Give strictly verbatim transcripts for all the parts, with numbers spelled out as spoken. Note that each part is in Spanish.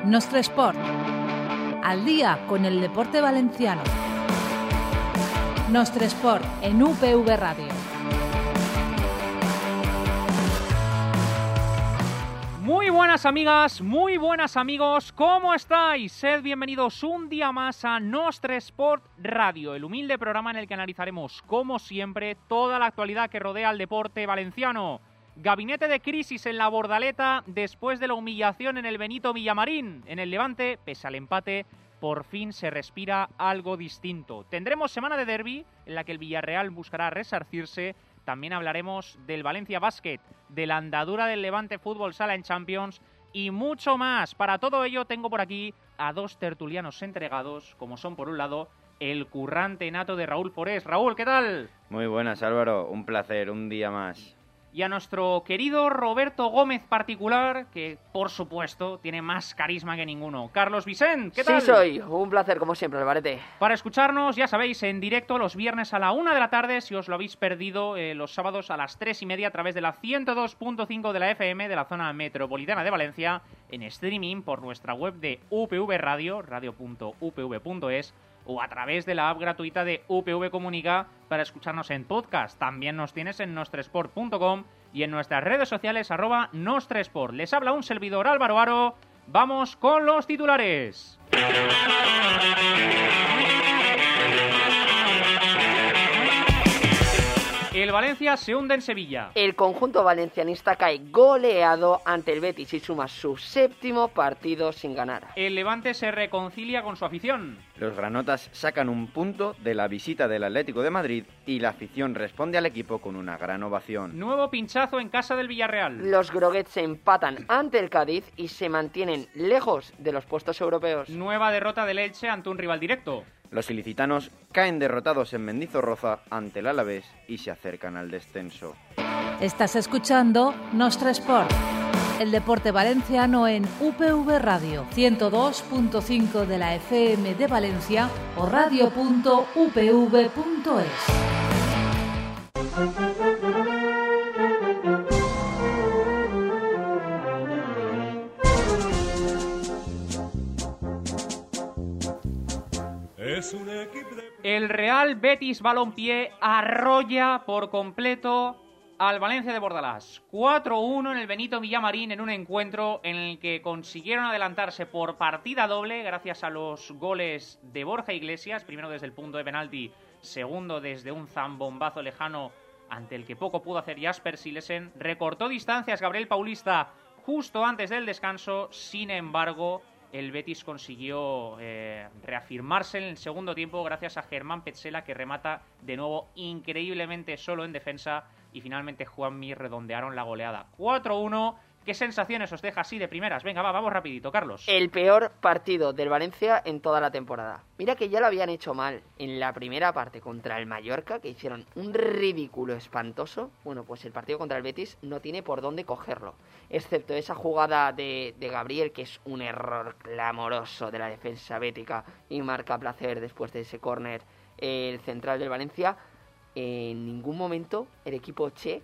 Nostre Sport. Al día con el deporte valenciano. Nostre Sport en U P V Radio. Muy buenas amigas, muy buenas amigos, ¿cómo estáis? Sed bienvenidos un día más a Nostre Sport Radio, el humilde programa en el que analizaremos, como siempre, toda la actualidad que rodea al deporte valenciano. Gabinete de crisis en la Bordaleta después de la humillación en el Benito Villamarín. En el Levante, pese al empate, por fin se respira algo distinto. Tendremos semana de derbi en la que el Villarreal buscará resarcirse. También hablaremos del Valencia Basket, de la andadura del Levante Fútbol Sala en Champions y mucho más. Para todo ello tengo por aquí a dos tertulianos entregados, como son por un lado el currante nato de Raúl Forés. Raúl, ¿qué tal? Muy buenas, Álvaro. Un placer, un día más. Y a nuestro querido Roberto Gómez particular, que por supuesto tiene más carisma que ninguno. Carlos Vicent, ¿qué tal? Sí soy, un placer como siempre, Alvarete. Para escucharnos, ya sabéis, en directo los viernes a la una de la tarde, si os lo habéis perdido, eh, los sábados a las tres y media a través de la ciento dos punto cinco de la F M de la zona metropolitana de Valencia, en streaming por nuestra web de U P V Radio, radio punto u p v punto es, o a través de la app gratuita de U P V Comunica para escucharnos en podcast. También nos tienes en nostresport punto com y en nuestras redes sociales arroba nostresport. Les habla un servidor, Álvaro Aro. Vamos con los titulares. El Valencia se hunde en Sevilla. El conjunto valencianista cae goleado ante el Betis y suma su séptimo partido sin ganar. El Levante se reconcilia con su afición. Los granotas sacan un punto de la visita del Atlético de Madrid y la afición responde al equipo con una gran ovación. Nuevo pinchazo en casa del Villarreal. Los groguets se empatan ante el Cádiz y se mantienen lejos de los puestos europeos. Nueva derrota del Elche ante un rival directo. Los ilicitanos caen derrotados en Mendizorroza ante el Alavés y se acercan al descenso. Estás escuchando Nostre Sport, el deporte valenciano en U P V Radio, ciento dos punto cinco de la F M de Valencia o radio punto u p v punto es. El Real Betis Balompié arrolla por completo al Valencia de Bordalás. cuatro uno en el Benito Villamarín en un encuentro en el que consiguieron adelantarse por partida doble gracias a los goles de Borja Iglesias, primero desde el punto de penalti, segundo desde un zambombazo lejano ante el que poco pudo hacer Jasper Silesen. Recortó distancias Gabriel Paulista justo antes del descanso, sin embargo el Betis consiguió eh, reafirmarse en el segundo tiempo gracias a Germán Petzela, que remata de nuevo increíblemente solo en defensa, y finalmente Juanmi redondearon la goleada. cuatro uno. ¿Qué sensaciones os deja así de primeras? Venga, va, vamos rapidito, Carlos. El peor partido del Valencia en toda la temporada. Mira que ya lo habían hecho mal en la primera parte contra el Mallorca, que hicieron un ridículo espantoso. Bueno, pues el partido contra el Betis no tiene por dónde cogerlo, excepto esa jugada de, de Gabriel, que es un error clamoroso de la defensa bética, y marca placer después de ese córner el central del Valencia. En ningún momento el equipo Che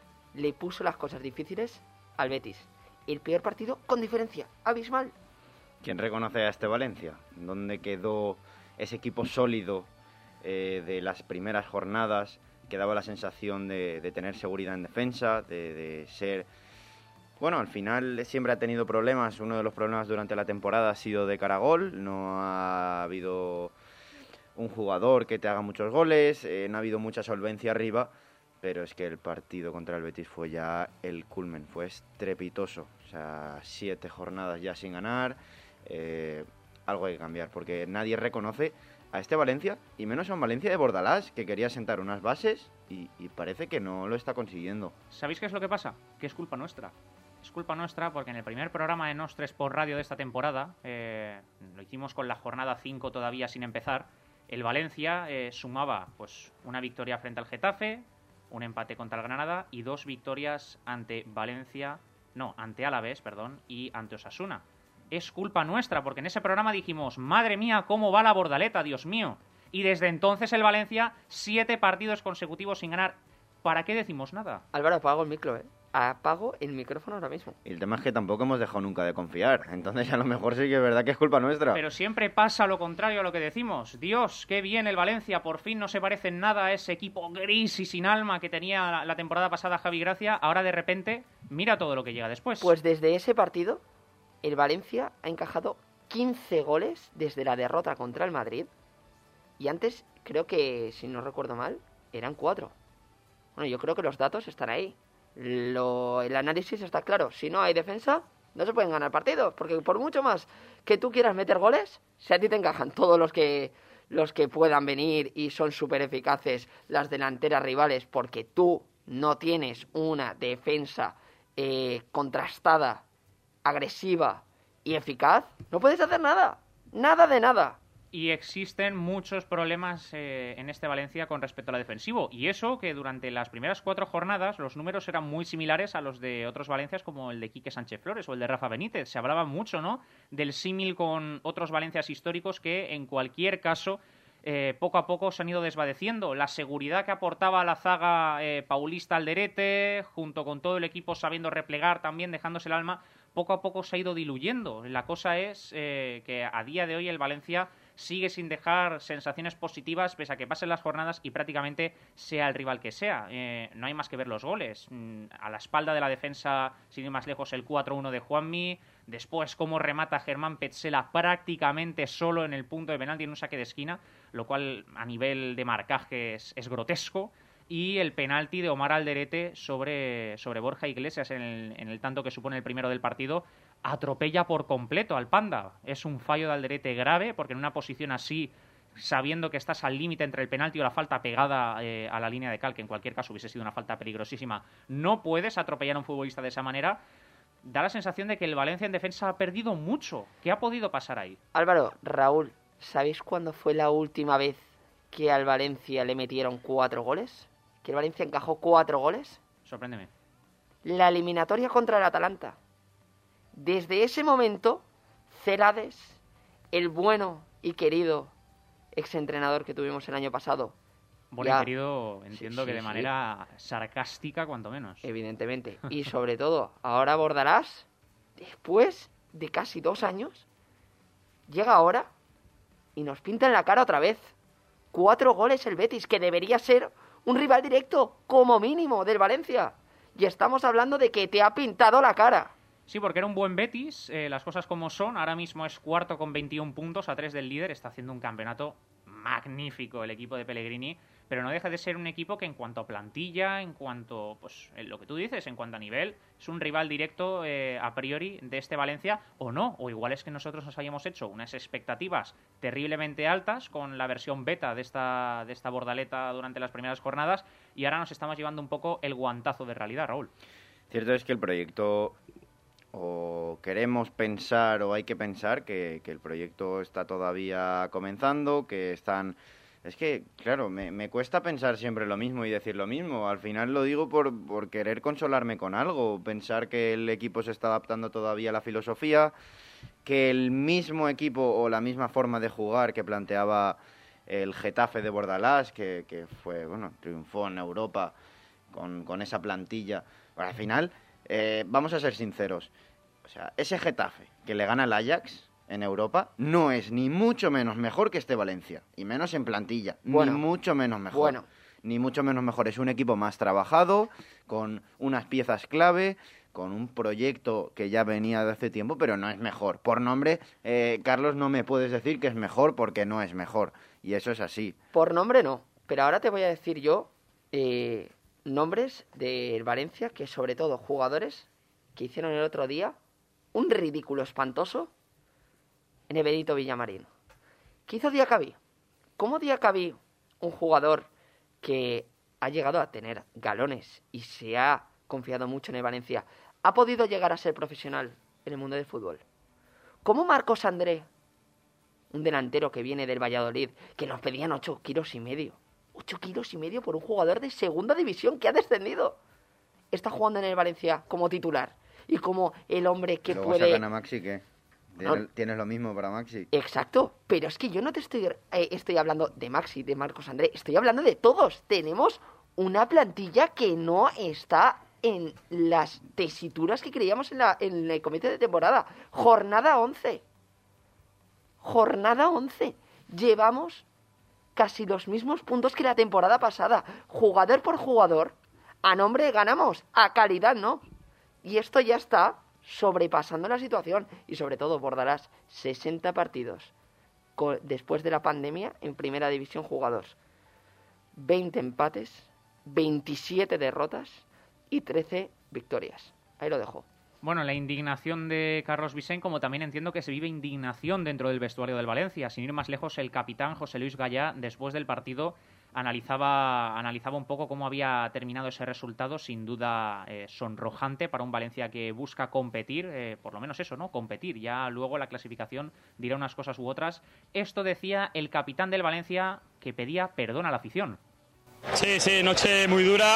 le puso las cosas difíciles al Betis. El peor partido con diferencia abismal. ¿Quién reconoce a este Valencia? ¿Dónde quedó ese equipo sólido eh, de las primeras jornadas, que daba la sensación de, de tener seguridad en defensa, de, de ser... Bueno, al final siempre ha tenido problemas. Uno de los problemas durante la temporada ha sido de cara a gol. No ha habido un jugador que te haga muchos goles, eh, no ha habido mucha solvencia arriba. Pero es que el partido contra el Betis fue ya el culmen, fue estrepitoso. O sea, siete jornadas ya sin ganar. Eh, algo hay que cambiar, porque nadie reconoce a este Valencia, y menos a un Valencia de Bordalás, que quería sentar unas bases y, y parece que no lo está consiguiendo. ¿Sabéis qué es lo que pasa? Que es culpa nuestra. Es culpa nuestra porque en el primer programa de Nostre Sport Radio de esta temporada, eh, lo hicimos con la jornada cinco todavía sin empezar, el Valencia eh, sumaba pues una victoria frente al Getafe, un empate contra el Granada y dos victorias ante Valencia, no, ante Alavés, perdón, y ante Osasuna. Es culpa nuestra, porque en ese programa dijimos, madre mía, cómo va la Bordaleta, Dios mío. Y desde entonces el Valencia, siete partidos consecutivos sin ganar. ¿Para qué decimos nada? Álvaro, apago el micro, ¿eh? apago el micrófono ahora mismo. Y el tema es que tampoco hemos dejado nunca de confiar. Entonces, a lo mejor sí que es verdad que es culpa nuestra. Pero siempre pasa lo contrario a lo que decimos. Dios, qué bien el Valencia. Por fin no se parece en nada a ese equipo gris y sin alma que tenía la, la temporada pasada Javi Gracia. Ahora, de repente, mira todo lo que llega después. Pues desde ese partido, el Valencia ha encajado quince goles desde la derrota contra el Madrid. Y antes, creo que, si no recuerdo mal, eran cuatro. Bueno, yo creo que los datos están ahí. Lo, el análisis está claro. Si no hay defensa, no se pueden ganar partidos. Porque por mucho más que tú quieras meter goles, si a ti te encajan todos los que, los que puedan venir y son súper eficaces las delanteras rivales, porque tú no tienes una defensa eh, contrastada, agresiva y eficaz, no puedes hacer nada. Nada de nada. Y existen muchos problemas eh, en este Valencia con respecto a lo defensivo. Y eso que durante las primeras cuatro jornadas los números eran muy similares a los de otros Valencias como el de Quique Sánchez Flores o el de Rafa Benítez. Se hablaba mucho, ¿no?, del símil con otros Valencias históricos que en cualquier caso eh, poco a poco se han ido desvaneciendo. La seguridad que aportaba la zaga eh, paulista Alderete, junto con todo el equipo sabiendo replegar también, dejándose el alma, poco a poco se ha ido diluyendo. La cosa es eh, que a día de hoy el Valencia sigue sin dejar sensaciones positivas pese a que pasen las jornadas y prácticamente sea el rival que sea. Eh, no hay más que ver los goles. Mm, a la espalda de la defensa, sin ir más lejos, el cuatro uno de Juanmi. Después, cómo remata Germán Petzela prácticamente solo en el punto de penalti en un saque de esquina, lo cual a nivel de marcaje es, es grotesco. Y el penalti de Omar Alderete sobre, sobre Borja Iglesias en el, en el tanto que supone el primero del partido, atropella por completo al Panda. Es un fallo de Alderete grave, porque en una posición así, sabiendo que estás al límite entre el penalti o la falta pegada eh, a la línea de cal, que en cualquier caso hubiese sido una falta peligrosísima, no puedes atropellar a un futbolista de esa manera. Da la sensación de que el Valencia en defensa ha perdido mucho. ¿Qué ha podido pasar ahí? Álvaro, Raúl, ¿sabéis cuándo fue la última vez que al Valencia le metieron cuatro goles? ¿Que el Valencia encajó cuatro goles? Sorpréndeme. La eliminatoria contra el Atalanta. Desde ese momento, Celades, el bueno y querido exentrenador que tuvimos el año pasado. Bueno ya... y querido, entiendo sí, que de sí, manera sí. sarcástica, cuanto menos. Evidentemente. Y sobre todo, ahora Bordalás, después de casi dos años, llega ahora y nos pinta en la cara otra vez. Cuatro goles el Betis, que debería ser un rival directo, como mínimo, del Valencia. Y estamos hablando de que te ha pintado la cara. Sí, porque era un buen Betis, eh, las cosas como son. Ahora mismo es cuarto con veintiún puntos, a tres del líder. Está haciendo un campeonato magnífico el equipo de Pellegrini, pero no deja de ser un equipo que en cuanto a plantilla, en cuanto, pues, en lo que tú dices, en cuanto a nivel, es un rival directo eh, a priori de este Valencia, o no, o igual es que nosotros nos hayamos hecho unas expectativas terriblemente altas con la versión beta de esta, de esta bordaleta durante las primeras jornadas, y ahora nos estamos llevando un poco el guantazo de realidad, Raúl. Cierto es que el proyecto, o queremos pensar o hay que pensar que, que el proyecto está todavía comenzando, que están... Es que, claro, me, me cuesta pensar siempre lo mismo y decir lo mismo. Al final lo digo por, por querer consolarme con algo, pensar que el equipo se está adaptando todavía a la filosofía, que el mismo equipo o la misma forma de jugar que planteaba el Getafe de Bordalás, que, que fue, bueno, triunfó en Europa con, con esa plantilla. Pero al final, eh, vamos a ser sinceros, o sea, ese Getafe que le gana al Ajax en Europa no es ni mucho menos mejor que este Valencia, y menos en plantilla, bueno, ni mucho menos mejor. Bueno. Ni mucho menos mejor. Es un equipo más trabajado, con unas piezas clave, con un proyecto que ya venía de hace tiempo, pero no es mejor. Por nombre, eh, Carlos, no me puedes decir que es mejor porque no es mejor. Y eso es así. Por nombre no, pero ahora te voy a decir yo eh, nombres del Valencia, que sobre todo jugadores que hicieron el otro día un ridículo espantoso en el Benito Villamarín. ¿Qué hizo Diacabí? ¿Cómo Diacabí, un jugador que ha llegado a tener galones y se ha confiado mucho en el Valencia, ha podido llegar a ser profesional en el mundo del fútbol? ¿Cómo Marcos André, un delantero que viene del Valladolid, que nos pedían ocho kilos y medio, ocho kilos y medio por un jugador de segunda división que ha descendido, está jugando en el Valencia como titular y como el hombre que Luego puede... sacan a Maxi, ¿qué? ¿Tienes, no. ¿Tienes lo mismo para Maxi? Exacto, pero es que yo no te estoy, eh, estoy hablando de Maxi, de Marcos André, estoy hablando de todos. Tenemos una plantilla que no está en las tesituras que creíamos en, la, en el comienzo de temporada. Jornada once. Jornada once. Llevamos casi los mismos puntos que la temporada pasada. Jugador por jugador. A nombre ganamos. A calidad no. Y esto ya está sobrepasando la situación. Y sobre todo, Bordalás, sesenta partidos co- después de la pandemia en primera división jugados. veinte empates, veintisiete derrotas y trece victorias. Ahí lo dejo. Bueno, la indignación de Carlos Vicent, como también entiendo que se vive indignación dentro del vestuario del Valencia. Sin ir más lejos, el capitán José Luis Gallá, después del partido, analizaba, analizaba un poco cómo había terminado ese resultado, sin duda eh, sonrojante para un Valencia que busca competir, eh, por lo menos eso, ¿no? Competir. Ya luego la clasificación dirá unas cosas u otras. Esto decía el capitán del Valencia, que pedía perdón a la afición. Sí, sí, noche muy dura.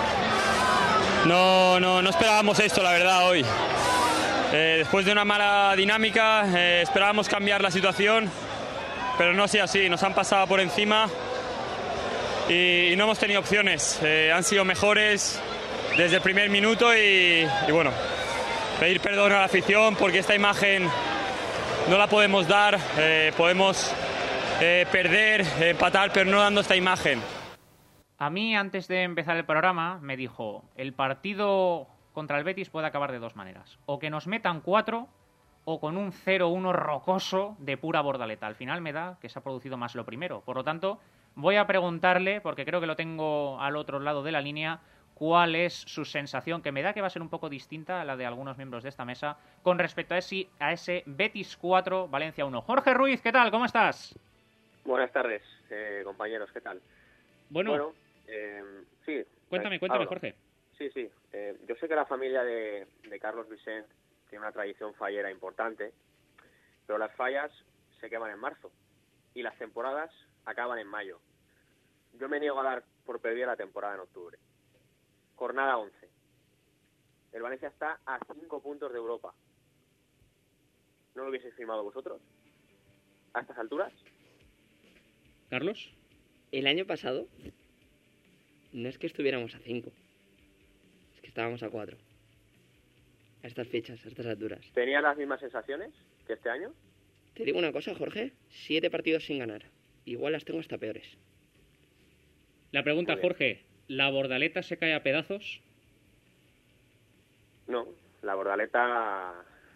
No, no, no esperábamos esto, la verdad, hoy. Eh, después de una mala dinámica, eh, esperábamos cambiar la situación, pero no ha sido así. Nos han pasado por encima y, y no hemos tenido opciones. Eh, han sido mejores desde el primer minuto y, y bueno, pedir perdón a la afición porque esta imagen no la podemos dar. Eh, podemos eh, perder, empatar, pero no dando esta imagen. A mí, antes de empezar el programa, me dijo, el partido contra el Betis puede acabar de dos maneras. O que nos metan cuatro, o con un cero uno rocoso de pura bordaleta. Al final me da que se ha producido más lo primero. Por lo tanto, voy a preguntarle, porque creo que lo tengo al otro lado de la línea, cuál es su sensación, que me da que va a ser un poco distinta a la de algunos miembros de esta mesa, con respecto a ese, a ese Betis cuatro, Valencia uno. Jorge Ruiz, ¿qué tal? ¿Cómo estás? Buenas tardes, eh, compañeros, ¿qué tal? Bueno... bueno Eh, sí. Cuéntame, cuéntame, hablo. Jorge. Sí, sí. Eh, yo sé que la familia de, de Carlos Vicent tiene una tradición fallera importante, pero las fallas se queman en marzo y las temporadas acaban en mayo. Yo me niego a dar por perdida la temporada en octubre. Jornada once. El Valencia está a cinco puntos de Europa. ¿No lo hubieseis firmado vosotros? ¿A estas alturas? ¿Carlos? El año pasado no es que estuviéramos a cinco, es que estábamos a cuatro. A estas fechas, a estas alturas. ¿Tenías las mismas sensaciones que este año? Te digo una cosa, Jorge, siete partidos sin ganar. Igual las tengo hasta peores. La pregunta, Jorge, ¿la bordaleta se cae a pedazos? No, la bordaleta...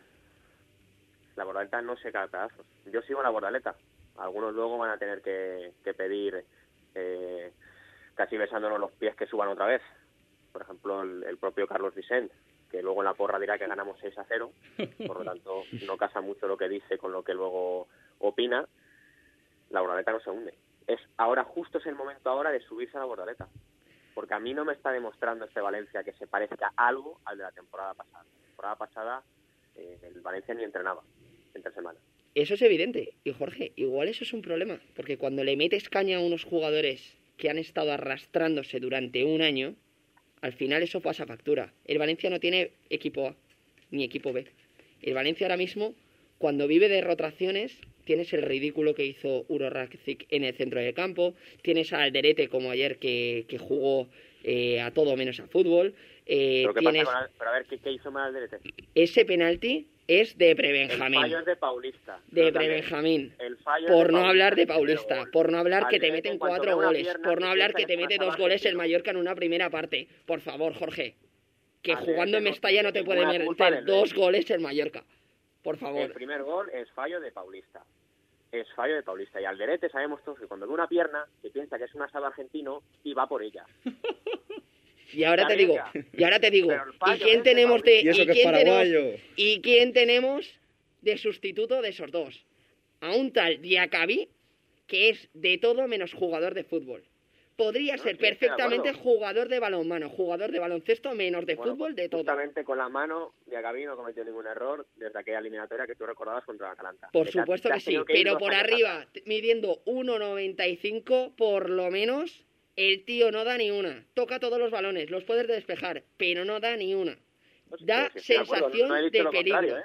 La bordaleta no se cae a pedazos. Yo sigo en la bordaleta. Algunos luego van a tener que, que pedir... Eh, casi besándonos los pies que suban otra vez. Por ejemplo, el, el propio Carlos Vicent, que luego en la porra dirá que ganamos seis a cero, por lo tanto no casa mucho lo que dice con lo que luego opina. La bordaleta no se hunde. Es ahora, justo es el momento ahora de subirse a la bordaleta, porque a mí no me está demostrando este Valencia que se parezca algo al de la temporada pasada. La temporada pasada eh, el Valencia ni entrenaba entre semana. Eso es evidente. Y Jorge, igual eso es un problema, porque cuando le metes caña a unos jugadores que han estado arrastrándose durante un año, al final eso pasa factura. El Valencia no tiene equipo A ni equipo B. El Valencia ahora mismo, cuando vive de rotaciones, tienes el ridículo que hizo Uro Rakic en el centro del campo, tienes a Alderete como ayer que, que jugó eh, a todo menos a fútbol. Eh, ¿Pero qué tienes... pasa con Al... Pero a ver, ¿qué, qué hizo mal Alderete? Ese penalti es de Prebenjamín. El fallo es de Paulista. De Prebenjamín. Por no hablar de Paulista. Por no hablar que te meten cuatro goles. Por no hablar que te mete dos goles el Mallorca en una primera parte. Por favor, Jorge. Que jugando en Mestalla no te puede meter dos goles el Mallorca. Por favor. El primer gol es fallo de Paulista. Es fallo de Paulista. Y Alderete sabemos todos que cuando ve una pierna, se piensa que es un asado argentino y va por ella. Y ahora te digo, y ahora te digo, ¿y quién es tenemos de, Y eso y que es quién tenemos, paraguayo. y quién tenemos de sustituto de esos dos? A un tal Diacabí, que es de todo menos jugador de fútbol. Podría No, ser sí, estoy de perfectamente acuerdo. jugador de balonmano, jugador de baloncesto, menos de Bueno, fútbol, de todo. Justamente con la mano, Diacabí no cometió ningún error desde aquella eliminatoria que tú recordabas contra el Atalanta. Por Te- supuesto te que has sí, tenido ir pero dos por años arriba, atrás. midiendo uno noventa y cinco, por lo menos, el tío no da ni una. Toca todos los balones, los puedes despejar, pero no da ni una. No sé, Da sí, estoy de acuerdo, sensación no he dicho de lo peligro. contrario, ¿eh?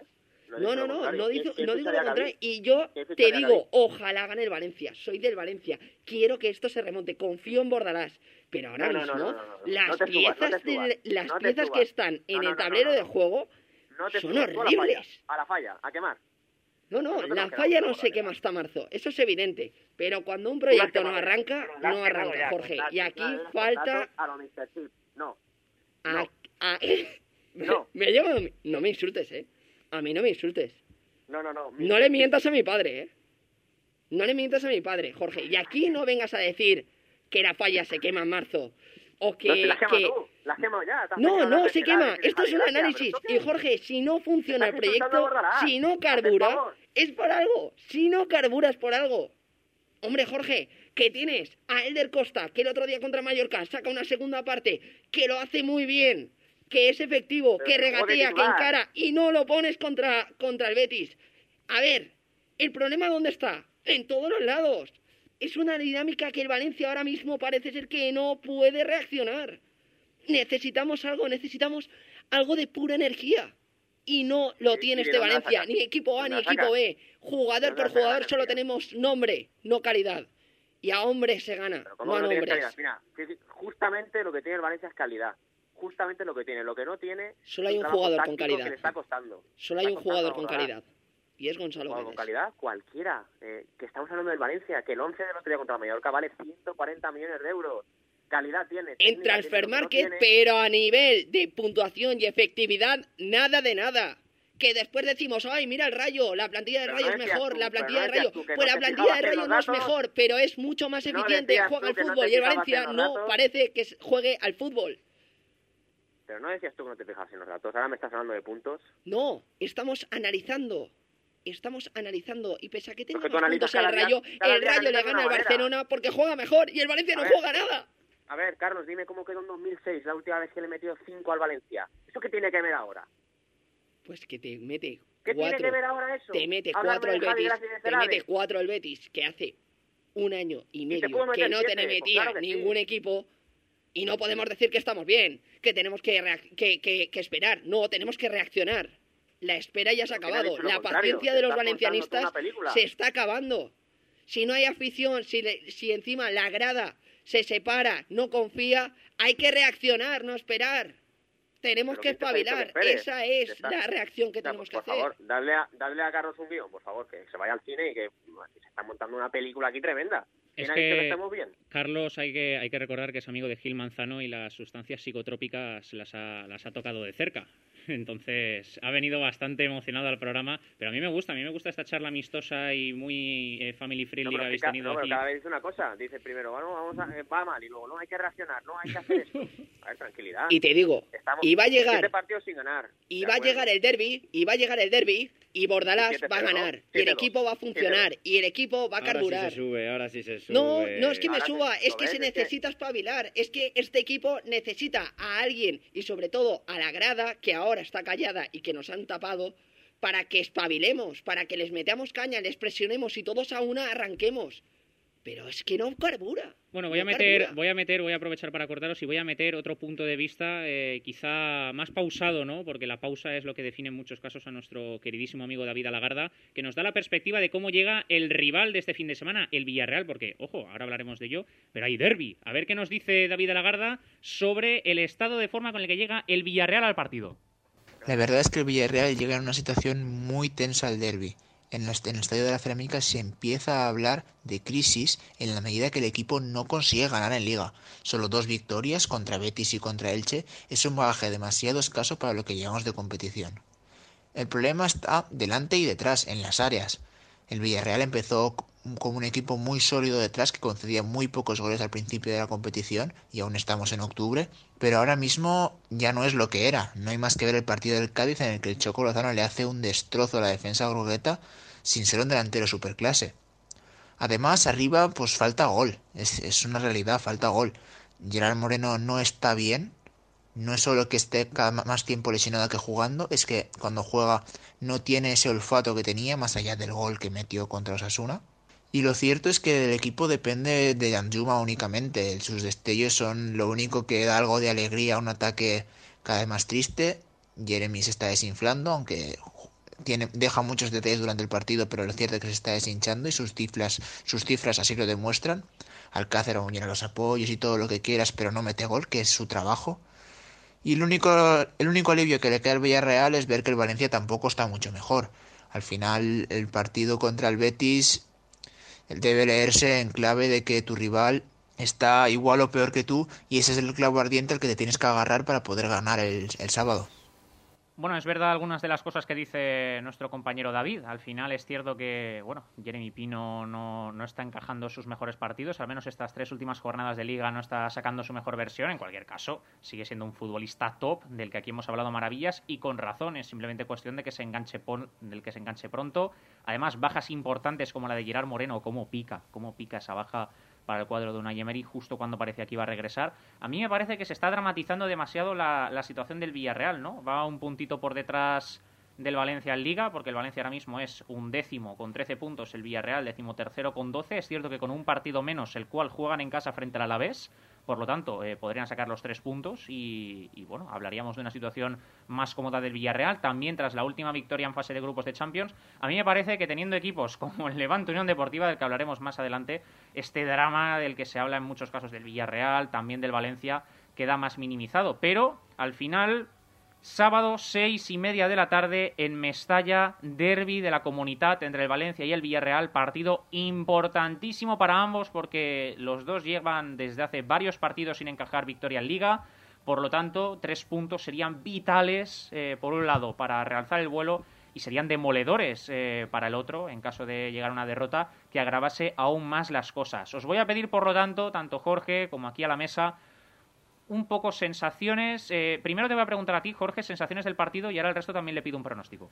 No, no, no, no, digo, no digo lo contrario. Y yo te digo, ojalá gane el Valencia. Soy del Valencia. Quiero que esto se remonte. Confío en Bordalás. Pero ahora no, mismo, no, no, no, no, no. las no te piezas, subas, no te subas, de, las no te piezas subas. que están en no, no, el tablero no, no, no. de juego no te son subas, tú a la horribles. falla, a la falla, a quemar. No, no, Nosotros la nos falla quedamos no se con quema hasta marzo. Eso es evidente. Pero cuando un Tú la has proyecto no quemado ya, arranca, pero la has no quemado arranca, ya, Jorge. estás- Y aquí estás dando falta... datos a lo mister Chip. No. a- No. a- No. Me llevo... No me insultes, ¿eh? A mí no me insultes. No, no, no. No le mientas a mi padre, ¿eh? No le mientas a mi padre, Jorge. Y aquí no vengas a decir que la falla se quema en marzo. O que... No, si la has quemado que... tú, la has quemado ya. te has No, metido no, las se quema. necesidades y Esto es un Javi Gracia, análisis. ¿pero esto qué Y es? Jorge, si no funciona el Estás insultando proyecto, a Bordalás. si no Hazte el carbura, favor. es por algo. Si no carburas por algo. Hombre, Jorge, que tienes a Elder Costa, que el otro día contra Mallorca saca una segunda parte, que lo hace muy bien, que es efectivo, Pero que que juegue regatea, que titular. encara, y no lo pones contra, contra el Betis. A ver, ¿el problema dónde está? En todos los lados. Es una dinámica que el Valencia ahora mismo parece ser que no puede reaccionar. Necesitamos algo, necesitamos algo de pura energía. Y no lo ¿Y- tiene y de este dónde la Valencia, sacas? ni equipo A ¿Dónde ni la equipo sacas? B. Jugador ¿Dónde por la sacas, jugador solo energía? tenemos nombre, no calidad. Y a hombres se gana, Pero ¿cómo no a que no tienes nombres. calidad? Mira, que- que justamente lo que tiene el Valencia es calidad. Justamente lo que tiene. Lo que no tiene... Solo es hay un trabajo jugador con táctico calidad. Que le está costando. Solo Le hay está un jugador con costando, ¿verdad? calidad. Y es Gonzalo Jugador con Guedes. calidad, cualquiera. Eh, que estamos hablando del Valencia, que el once del otro día contra Mallorca vale ciento cuarenta millones de euros. Calidad tiene. En técnica tiene, Transfer lo que no Market, tiene- pero a nivel de puntuación y efectividad, nada de nada. Que después decimos, ay, mira el Rayo, la plantilla de Pero Rayo no es decías mejor, tú, la pero plantilla no de decías Rayo. tú que Pues no la te plantilla fijabas de en Rayo los no es datos. mejor, pero es mucho más No eficiente, decías juega tú al que no te fútbol. Y el fijabas en Valencia los no datos. parece que juegue al fútbol. Pero no decías tú que no te fijas en los datos. Ahora me estás hablando de puntos. No, estamos analizando. Estamos analizando. Y pese a que tenga Porque tú más puntos analizas el cada día- Rayo, cada el día Rayo le analizas de gana una al manera. Barcelona porque juega mejor y el Valencia no A ver. juega nada. A ver, Carlos, dime cómo quedó en dos mil seis, la última vez que le metió cinco al Valencia. ¿Eso qué tiene que ver ahora? Pues que te mete ¿Qué tiene cuatro. que ver ahora eso? Te mete Hablarme cuatro el de Javi Betis, Gracia y de te Celades. mete cuatro el Betis, que hace un año y te medio puedo que meter no te siete, le pues metía claro que sí. ningún equipo y no podemos decir que estamos bien, que tenemos que, reac- que, que, que esperar. No, tenemos que reaccionar. La espera ya se ha Pero que me ha acabado. dicho lo La contrario, paciencia te de los estás montando tú valencianistas una película. se está acabando. Si no hay afición, si, le- si encima la grada se separa, no confía, hay que reaccionar, no esperar. Tenemos Pero que ¿quién te ha dicho que espabilar. esperes? Esa es Ya está. la reacción que O sea, tenemos que por hacer. favor, dadle a, dadle a Carlos un guión, por favor, que se vaya al cine y que, que se está montando una película aquí tremenda. Es ¿Quién ha dicho que que, estemos bien? Carlos, hay que, hay que recordar que es amigo de Gil Manzano y las sustancias psicotrópicas las ha, las ha tocado de cerca. Entonces, ha venido bastante emocionado al programa, pero a mí me gusta, a mí me gusta esta charla amistosa y muy eh, family No, friendly pero que habéis es que ca- tenido no, pero aquí. cada vez dice una cosa. Dice primero, bueno, vamos a, eh, va mal, y luego, no, hay que reaccionar, no, hay que hacer esto. A ver, tranquilidad. Y te digo, Estamos y va a siete llegar, partidos sin ganar. y De va a acuerdo. llegar el derbi, y va a llegar el derbi, y Bordalás siete va a cero, ¿no? ganar, y el siete dos, equipo va a funcionar, y el equipo va a Ahora sí carburar. se sube, ahora sí se sube. No, no es que me Ahora suba, se- es lo que ves, se es que- necesita espabilar, es que este equipo necesita a alguien, y sobre todo a la grada, que ahora está callada y que nos han tapado, para que espabilemos, para que les metamos caña, les presionemos y todos a una arranquemos. Pero es que no carbura. Bueno, voy a no meter, carbura. voy a meter, voy a aprovechar para cortaros y voy a meter otro punto de vista, eh, quizá más pausado, ¿no? Porque la pausa es lo que define en muchos casos a nuestro queridísimo amigo David Alagarda, que nos da la perspectiva de cómo llega el rival de este fin de semana, el Villarreal, porque, ojo, ahora hablaremos de ello, pero hay derbi. A ver qué nos dice David Alagarda sobre el estado de forma con el que llega el Villarreal al partido. La verdad es que el Villarreal llega en una situación muy tensa al derbi. En el, en el Estadio de la Cerámica se empieza a hablar de crisis en la medida que el equipo no consigue ganar en Liga. Solo dos victorias contra Betis y contra Elche es un bagaje demasiado escaso para lo que llevamos de competición. El problema está delante y detrás, en las áreas. El Villarreal empezó como un equipo muy sólido detrás que concedía muy pocos goles al principio de la competición y aún estamos en octubre, pero ahora mismo ya no es lo que era. No hay más que ver el partido del Cádiz en el que el Choco Lozano le hace un destrozo a la defensa grugueta sin ser un delantero superclase. Además, arriba pues falta gol, es, es una realidad, falta gol. Gerard Moreno no está bien, no es solo que esté cada más tiempo lesionado que jugando, es que cuando juega no tiene ese olfato que tenía, más allá del gol que metió contra Osasuna. Y lo cierto es que el equipo depende de Danjuma únicamente. Sus destellos son lo único que da algo de alegría a un ataque cada vez más triste. Jeremy se está desinflando, aunque tiene, deja muchos detalles durante el partido, pero lo cierto es que se está deshinchando y sus cifras, sus cifras así lo demuestran. Alcácer aún llena los apoyos y todo lo que quieras, pero no mete gol, que es su trabajo. Y el único, el único alivio que le queda al Villarreal es ver que el Valencia tampoco está mucho mejor. Al final, el partido contra el Betis debe leerse en clave de que tu rival está igual o peor que tú, y ese es el clavo ardiente al que te tienes que agarrar para poder ganar el, el sábado. Bueno, es verdad algunas de las cosas que dice nuestro compañero David. Al final es cierto que, bueno, Jeremy Pino no, no está encajando sus mejores partidos, al menos estas tres últimas jornadas de Liga no está sacando su mejor versión. En cualquier caso, sigue siendo un futbolista top, del que aquí hemos hablado maravillas, y con razón. Es simplemente cuestión de que se enganche pon, del que se enganche pronto. Además, bajas importantes como la de Gerard Moreno, cómo pica, cómo pica esa baja para el cuadro de Unai Emery justo cuando parecía que iba a regresar. A mí me parece que se está dramatizando demasiado la, la situación del Villarreal, ¿no? Va un puntito por detrás del Valencia en Liga, porque el Valencia ahora mismo es un décimo con trece puntos, el Villarreal décimo tercero con doce. Es cierto que con un partido menos, el cual juegan en casa frente al Alavés, por lo tanto, eh, podrían sacar los tres puntos y, y, bueno, hablaríamos de una situación más cómoda del Villarreal. También tras la última victoria en fase de grupos de Champions, a mí me parece que teniendo equipos como el Levante Unión Deportiva, del que hablaremos más adelante, este drama del que se habla en muchos casos del Villarreal, también del Valencia, queda más minimizado. Pero, al final, sábado, seis y media de la tarde, en Mestalla, derbi de la Comunitat entre el Valencia y el Villarreal, partido importantísimo para ambos porque los dos llevan desde hace varios partidos sin encajar victoria en Liga. Por lo tanto, tres puntos serían vitales, eh, por un lado, para realzar el vuelo, y serían demoledores eh, para el otro, en caso de llegar a una derrota que agravase aún más las cosas. Os voy a pedir, por lo tanto, tanto Jorge como aquí a la mesa, un poco sensaciones. Eh, primero te voy a preguntar a ti, Jorge, sensaciones del partido, y ahora al resto también le pido un pronóstico.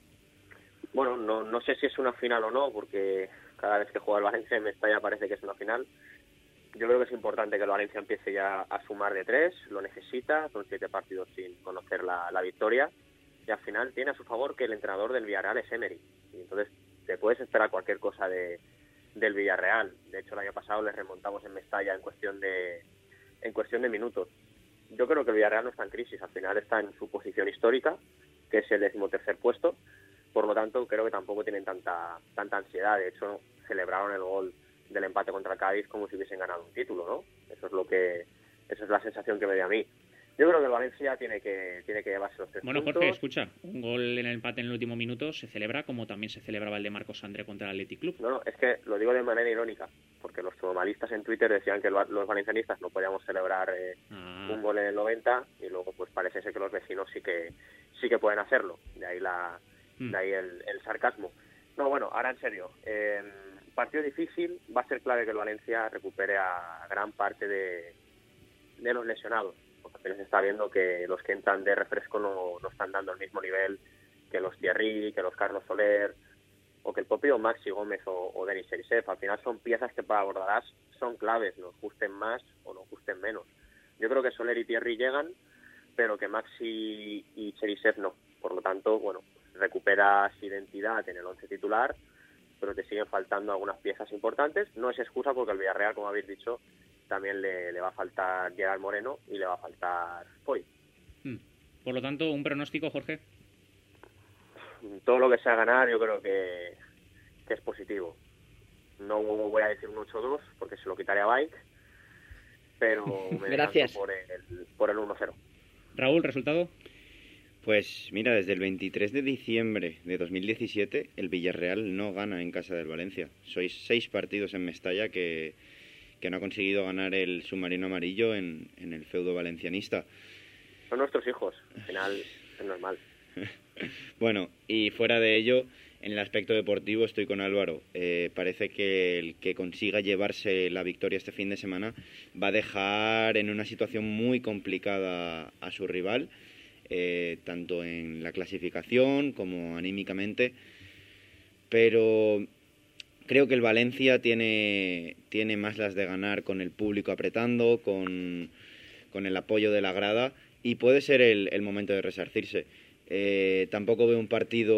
Bueno, no, no sé si es una final o no, porque cada vez que juega el Valencia en Mestalla parece que es una final. Yo creo que es importante que el Valencia empiece ya a sumar de tres, lo necesita, son siete partidos sin conocer la, la victoria, y al final tiene a su favor que el entrenador del Villarreal es Emery, y entonces te puedes esperar cualquier cosa de, del Villarreal. De hecho, el año pasado les remontamos en Mestalla en cuestión de en cuestión de minutos. Yo creo que el Villarreal no está en crisis, al final está en su posición histórica, que es el decimotercer puesto, por lo tanto creo que tampoco tienen tanta tanta ansiedad. De hecho, celebraron el gol del empate contra el Cádiz como si hubiesen ganado un título, ¿no? Eso es lo que esa es la sensación que me dio a mí. Yo creo que el Valencia tiene que tiene que llevarse los tres bueno, puntos. Jorge, escucha, un gol en el empate en el último minuto se celebra como también se celebraba el de Marcos André contra el Athletic Club. No, no, es que lo digo de manera irónica, porque los normalistas en Twitter decían que los valencianistas no podíamos celebrar eh, ah. un gol en el noventa, y luego pues parece ser que los vecinos sí que sí que pueden hacerlo. De ahí la mm. de ahí el, el sarcasmo. No, bueno, ahora en serio, eh, partido difícil, va a ser clave que el Valencia recupere a gran parte de, de los lesionados. Porque apenas se está viendo que los que entran de refresco no, no están dando el mismo nivel que los Thierry, que los Carlos Soler, o que el propio Maxi Gómez o, o Denis Cherisev. Al final son piezas que para Bordalás son claves, nos gusten más o nos gusten menos. Yo creo que Soler y Thierry llegan, pero que Maxi y Cherisev no. Por lo tanto, bueno, recuperas identidad en el once titular, pero te siguen faltando algunas piezas importantes. No es excusa porque el Villarreal, como habéis dicho, también le, le va a faltar Gerard Moreno y le va a faltar Foy. Por lo tanto, un pronóstico, Jorge. Todo lo que sea ganar yo creo que, que es positivo. No voy a decir un ocho dos porque se lo quitaría a Bike, pero me Gracias. Por el, por el uno cero. Raúl, ¿resultado? Pues mira, desde el veintitrés de diciembre de dos mil diecisiete el Villarreal no gana en casa del Valencia. Sois seis partidos en Mestalla que, que no ha conseguido ganar el submarino amarillo en, en el feudo valencianista. Son nuestros hijos, al final es normal. Bueno, y fuera de ello, en el aspecto deportivo estoy con Álvaro. Eh, parece que el que consiga llevarse la victoria este fin de semana va a dejar en una situación muy complicada a su rival, eh, tanto en la clasificación como anímicamente, pero creo que el Valencia tiene, tiene más las de ganar con el público apretando, con, con el apoyo de la grada, y puede ser el, el momento de resarcirse. Eh, tampoco veo un partido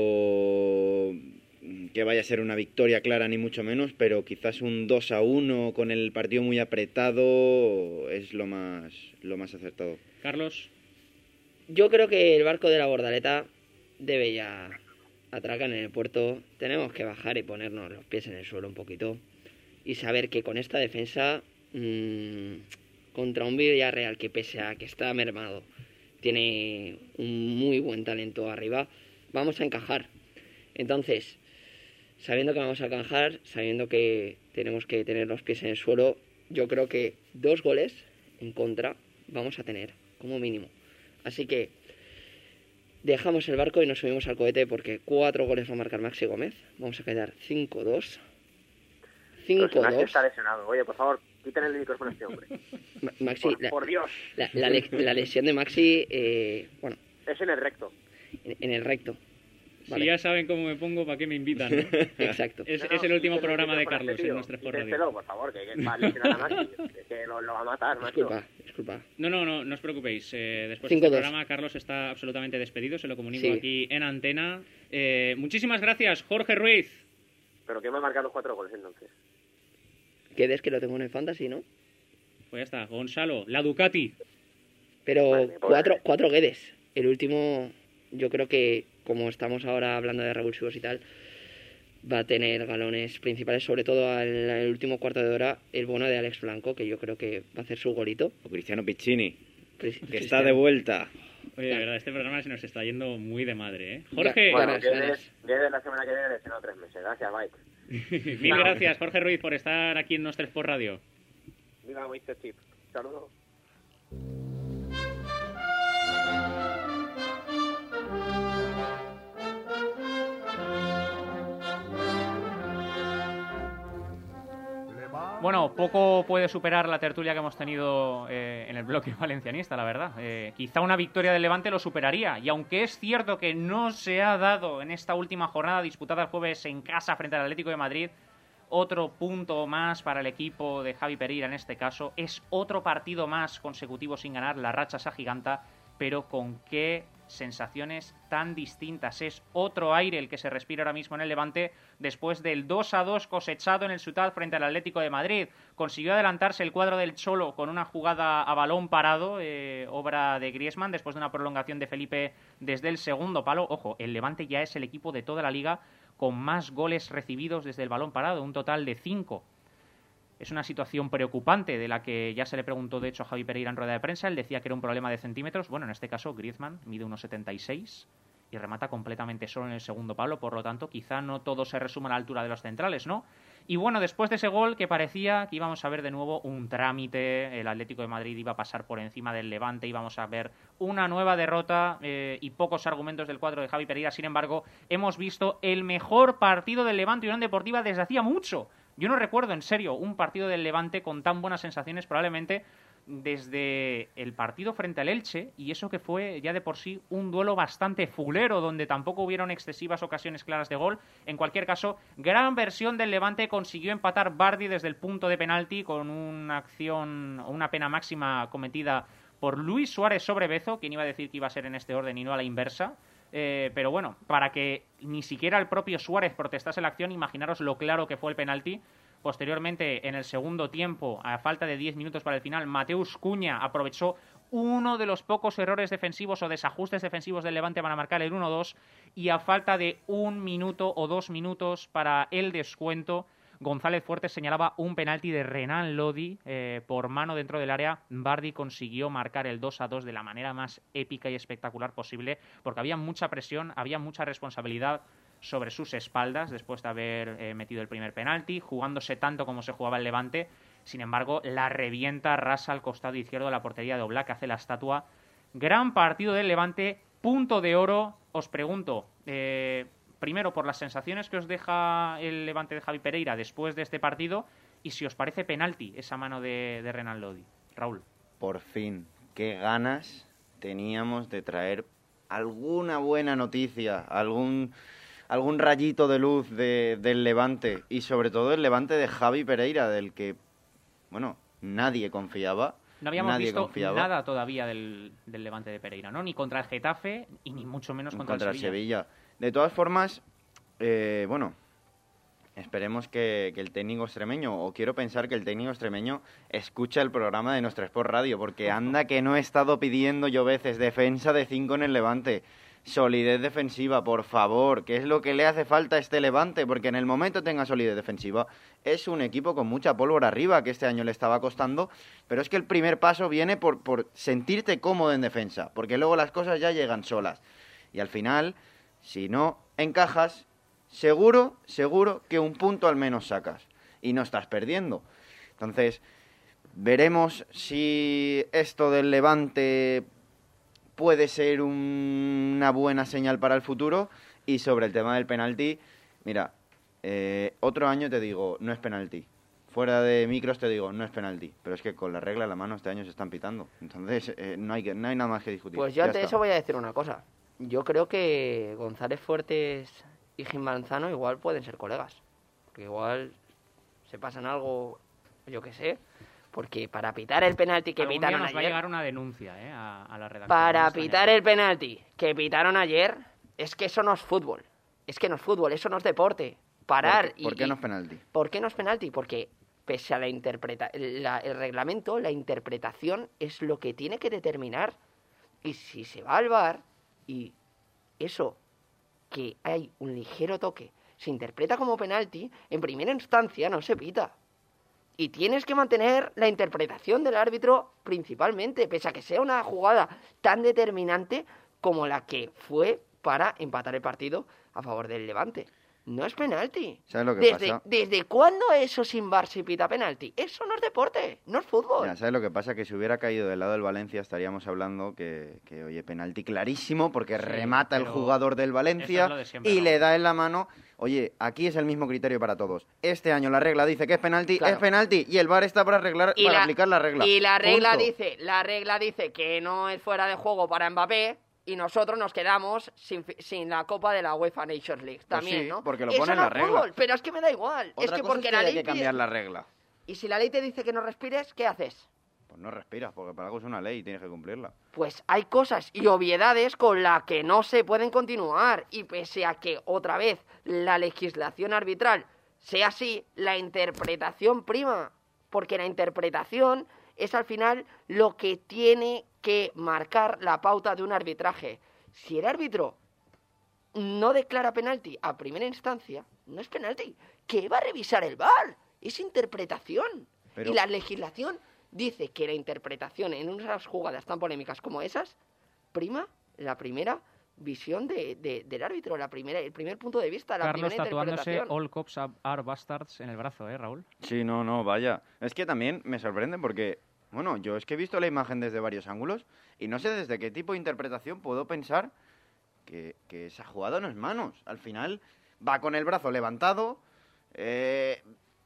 que vaya a ser una victoria clara ni mucho menos, pero quizás un dos a uno con el partido muy apretado es lo más, lo más acertado. Carlos. Yo creo que el barco de la Bordaleta debe ya atracan en el puerto, tenemos que bajar y ponernos los pies en el suelo un poquito y saber que con esta defensa mmm, contra un Villarreal que pese a que está mermado tiene un muy buen talento arriba, vamos a encajar. Entonces, sabiendo que vamos a encajar, sabiendo que tenemos que tener los pies en el suelo, yo creo que dos goles en contra vamos a tener, como mínimo. Así que dejamos el barco y nos subimos al cohete porque cuatro goles va a marcar Maxi Gómez. Vamos a quedar cinco dos. cinco dos. Maxi está lesionado. Oye, por favor, quiten el micrófono a este hombre. Ma- Maxi, por, la, por Dios. La, la, le- la lesión de Maxi, eh, bueno, Es en el recto. en, en el recto. Si Vale. ya saben cómo me pongo, ¿para qué me invitan? ¿no? Exacto. Es, No, no, es el último quiten programa de micrófono a Carlos este en tío. nuestro Sport Quítenselo, Radio. por favor, que, que va a lesionar a Maxi. Que, que lo, lo va a matar, macho. Disculpa, disculpa. No, no, no, no os preocupéis. Eh, después cinco de este dos. programa, Carlos está absolutamente despedido. Se lo comunico Sí. aquí en antena. Eh, muchísimas gracias, Jorge Ruiz. Pero ¿quién va a marcar los cuatro goles entonces? Quedes que lo tengo en el fantasy, ¿no? Pues ya está, Gonzalo, la Ducati. Pero Madre mía, pobre. cuatro, cuatro Guedes. El último, yo creo que, como estamos ahora hablando de revulsivos y tal, va a tener galones principales, sobre todo al, al último cuarto de hora, el bono de Alex Blanco, que yo creo que va a hacer su golito. O Cristiano Piccini, Cris- que Cristiano. está de vuelta. Oye, de verdad, este programa se nos está yendo muy de madre, ¿eh? Jorge, Bueno, Bueno, ganas, Guedes, Guedes la semana que viene lesionado tres meses. Gracias, Mike. mil gracias, Jorge Ruiz, por estar aquí en nuestro Sport Radio. Viva mister Chip. Saludos. Bueno, poco puede superar la tertulia que hemos tenido eh, en el bloque valencianista, la verdad. Eh, quizá una victoria del Levante lo superaría. Y aunque es cierto que no se ha dado en esta última jornada disputada el jueves en casa frente al Atlético de Madrid, otro punto más para el equipo de Javi Pereira en este caso. Es otro partido más consecutivo sin ganar, la racha se agiganta, pero con qué sensaciones tan distintas. Es otro aire el que se respira ahora mismo en el Levante después del dos a dos cosechado en el Ciutat frente al Atlético de Madrid. Consiguió adelantarse el cuadro del Cholo con una jugada a balón parado, eh, obra de Griezmann, después de una prolongación de Felipe desde el segundo palo. Ojo, el Levante ya es el equipo de toda la liga con más goles recibidos desde el balón parado, un total de cinco. Es una situación preocupante de la que ya se le preguntó, de hecho, a Javi Pereira en rueda de prensa. Él decía que era un problema de centímetros. Bueno, en este caso, Griezmann mide uno setenta y seis y remata completamente solo en el segundo palo. Por lo tanto, quizá no todo se resuma a la altura de los centrales, ¿no? Y bueno, después de ese gol que parecía que íbamos a ver de nuevo un trámite, el Atlético de Madrid iba a pasar por encima del Levante, íbamos a ver una nueva derrota eh, y pocos argumentos del cuadro de Javi Pereira. Sin embargo, hemos visto el mejor partido del Levante Unión Deportiva desde hacía mucho. Yo no recuerdo, en serio, un partido del Levante con tan buenas sensaciones, probablemente desde el partido frente al Elche, y eso que fue ya de por sí un duelo bastante fulero, donde tampoco hubieron excesivas ocasiones claras de gol. En cualquier caso, gran versión del Levante, consiguió empatar Bardi desde el punto de penalti con una acción, una pena máxima cometida por Luis Suárez sobre Bezo, quien iba a decir que iba a ser en este orden y no a la inversa. Eh, pero bueno, para que ni siquiera el propio Suárez protestase la acción, imaginaros lo claro que fue el penalti. Posteriormente, en el segundo tiempo, a falta de diez minutos para el final, Mateus Cunha aprovechó uno de los pocos errores defensivos o desajustes defensivos del Levante para marcar el uno dos, y a falta de un minuto o dos minutos para el descuento, González Fuertes señalaba un penalti de Renan Lodi eh, por mano dentro del área. Bardi consiguió marcar el dos a dos de la manera más épica y espectacular posible, porque había mucha presión, había mucha responsabilidad sobre sus espaldas después de haber eh, metido el primer penalti, jugándose tanto como se jugaba el Levante. Sin embargo, la revienta rasa al costado izquierdo de la portería de Oblak, que hace la estatua. Gran partido del Levante, punto de oro. Os pregunto, eh, primero por las sensaciones que os deja el Levante de Javi Pereira después de este partido, y si os parece penalti esa mano de, de Renan Lodi. Raúl. Por fin, qué ganas teníamos de traer alguna buena noticia, algún, algún rayito de luz de, del Levante, y sobre todo el Levante de Javi Pereira, del que, bueno, nadie confiaba. No habíamos nadie visto confiaba. nada todavía del, del Levante de Pereira, ¿no? Ni contra el Getafe y ni mucho menos contra, contra el Sevilla. Sevilla. De todas formas, eh, bueno, esperemos que, que el técnico extremeño, o quiero pensar que el técnico extremeño escucha el programa de nuestra Sport Radio, porque anda que no he estado pidiendo yo veces defensa de cinco en el Levante. solidez defensiva, por favor, que es lo que le hace falta a este Levante, porque en el momento tenga solidez defensiva, es un equipo con mucha pólvora arriba, que este año le estaba costando, pero es que el primer paso viene por, por sentirte cómodo en defensa, porque luego las cosas ya llegan solas. Y al final, si no encajas, seguro, seguro que un punto al menos sacas, y no estás perdiendo. Entonces, veremos si esto del Levante puede ser un, una buena señal para el futuro. Y sobre el tema del penalti, mira, eh, otro año te digo, no es penalti. Fuera de micros te digo, no es penalti. Pero es que con la regla en la mano este año se están pitando. Entonces eh, no, hay que, no hay nada más que discutir. Pues yo ya ante está. eso voy a decir una cosa. Yo creo que González Fuertes y Jim Manzano igual pueden ser colegas. Porque igual se pasan algo, yo qué sé. Porque para pitar el penalti que Algún día pitaron nos va a ayer... llegar una denuncia eh, a, a la redacción. Para No pitar extrañaría. el penalti que pitaron ayer, es que eso no es fútbol. Es que no es fútbol, eso no es deporte. Parar ¿Por qué, y... ¿por qué y- no es penalti? ¿Por qué no es penalti? Porque pese a la interpreta la- el reglamento, la interpretación es lo que tiene que determinar. Y si se va al V A R y eso, que hay un ligero toque, se interpreta como penalti, en primera instancia no se pita. Y tienes que mantener la interpretación del árbitro principalmente, pese a que sea una jugada tan determinante como la que fue para empatar el partido a favor del Levante. No es penalti. ¿Sabes lo que ¿Desde, pasa? ¿Desde cuándo eso sin V A R se pita penalti? Eso no es deporte, no es fútbol. Mira, ¿sabes lo que pasa? Que si hubiera caído del lado del Valencia estaríamos hablando que, que oye, penalti clarísimo porque Sí, remata el pero jugador del eso Valencia es lo de siempre, y ¿no? le da en la mano. Oye, aquí es el mismo criterio para todos. Este año la regla dice que es penalti, Claro. es penalti y el V A R está para arreglar, Y para la- aplicar la regla. Y la regla Punto. dice, la regla dice que no es fuera de juego para Mbappé y nosotros nos quedamos sin, fi- sin la Copa de la UEFA Nations League también, sí, ¿no? porque lo Eso pone en no la es regla. fútbol, pero es que me da igual. Otra es que cosa porque es que la haya ley que cambiar pide- la regla. Y si la ley te dice que no respires, ¿qué haces? Pues no respiras, porque para algo es una ley y tienes que cumplirla. Pues hay cosas y obviedades con las que no se pueden continuar. Y pese a que, otra vez, la legislación arbitral sea así, la interpretación prima. Porque la interpretación es al final lo que tiene que marcar la pauta de un arbitraje. Si el árbitro no declara penalti a primera instancia, no es penalti. ¿Qué va a revisar el V A R? Es interpretación. Pero- Y la legislación dice que la interpretación en unas jugadas tan polémicas como esas prima la primera visión de, de- del árbitro, la primera, el primer punto de vista, la Carlos primera tatuándose interpretación. All Cops Are Bastards en el brazo, ¿eh, Raúl? Sí, no, no, vaya. Es que también me sorprende porque, bueno, yo es que he visto la imagen desde varios ángulos y no sé desde qué tipo de interpretación puedo pensar que, que esa jugada no es manos. Al final va con el brazo levantado. eh,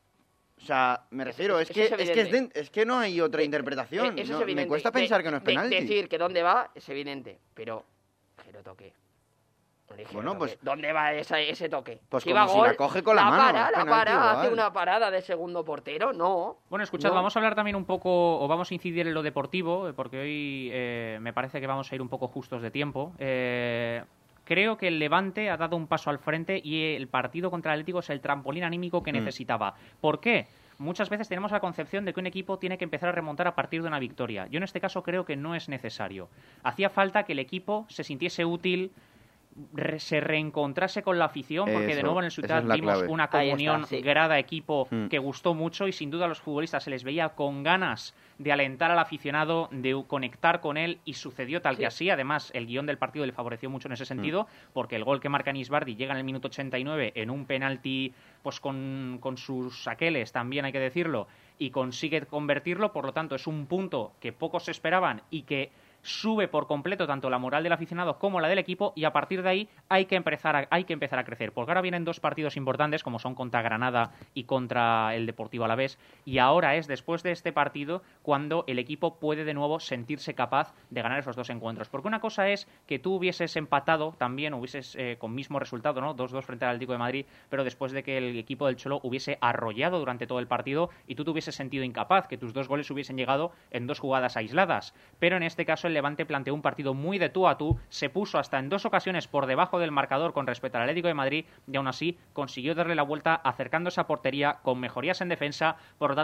o sea, me Eso- refiero, es, eso que, es es, que es, evidente. de- es que no hay otra Eh, interpretación. eh, eso No, es me evidente. cuesta De- pensar que no es de- penalti. decir que dónde va es evidente, pero ligero toque. Un ligero Bueno, toque. pues- ¿Dónde va esa- ese toque? Pues Si como va si gol, la coge con la mano, para, es la penalti para, hace igual. una parada de segundo portero, no. Bueno, escuchad, No. vamos a hablar también un poco, o vamos a incidir en lo deportivo, eh, porque hoy eh, me parece que vamos a ir un poco justos de tiempo. Eh, creo que el Levante ha dado un paso al frente y el partido contra el Atlético es el trampolín anímico que Mm. necesitaba. ¿Por qué? Muchas veces tenemos la concepción de que un equipo tiene que empezar a remontar a partir de una victoria. Yo en este caso creo que no es necesario. Hacía falta que el equipo se sintiese útil, re- se reencontrase con la afición, porque de Eso, nuevo en el esa Ciutat es la vimos clave. una Ahí está, comunión sí. grada-equipo Mm. que gustó mucho y sin duda a los futbolistas se les veía con ganas de alentar al aficionado, de u- conectar con él y sucedió tal Sí. que así. Además, el guión del partido le favoreció mucho en ese sentido porque el gol que marca Nisbardi llega en el minuto ochenta y nueve en un penalti pues con, con sus aqueles, también hay que decirlo, y consigue convertirlo. Por lo tanto, es un punto que pocos esperaban y que sube por completo tanto la moral del aficionado como la del equipo y a partir de ahí hay que empezar a, hay que empezar a crecer, porque ahora vienen dos partidos importantes como son contra Granada y contra el Deportivo Alavés y ahora es después de este partido cuando el equipo puede de nuevo sentirse capaz de ganar esos dos encuentros, porque una cosa es que tú hubieses empatado también, hubieses eh, con mismo resultado, ¿no? dos dos frente al Atlético de Madrid, pero después de que el equipo del Cholo hubiese arrollado durante todo el partido y tú te hubieses sentido incapaz, que tus dos goles hubiesen llegado en dos jugadas aisladas, pero en este caso el Levante planteó un partido muy de tú a tú, se puso hasta en dos ocasiones por debajo del marcador con respecto al Atlético de Madrid y aún así consiguió darle la vuelta acercándose a portería con mejorías en defensa. Por lo tanto,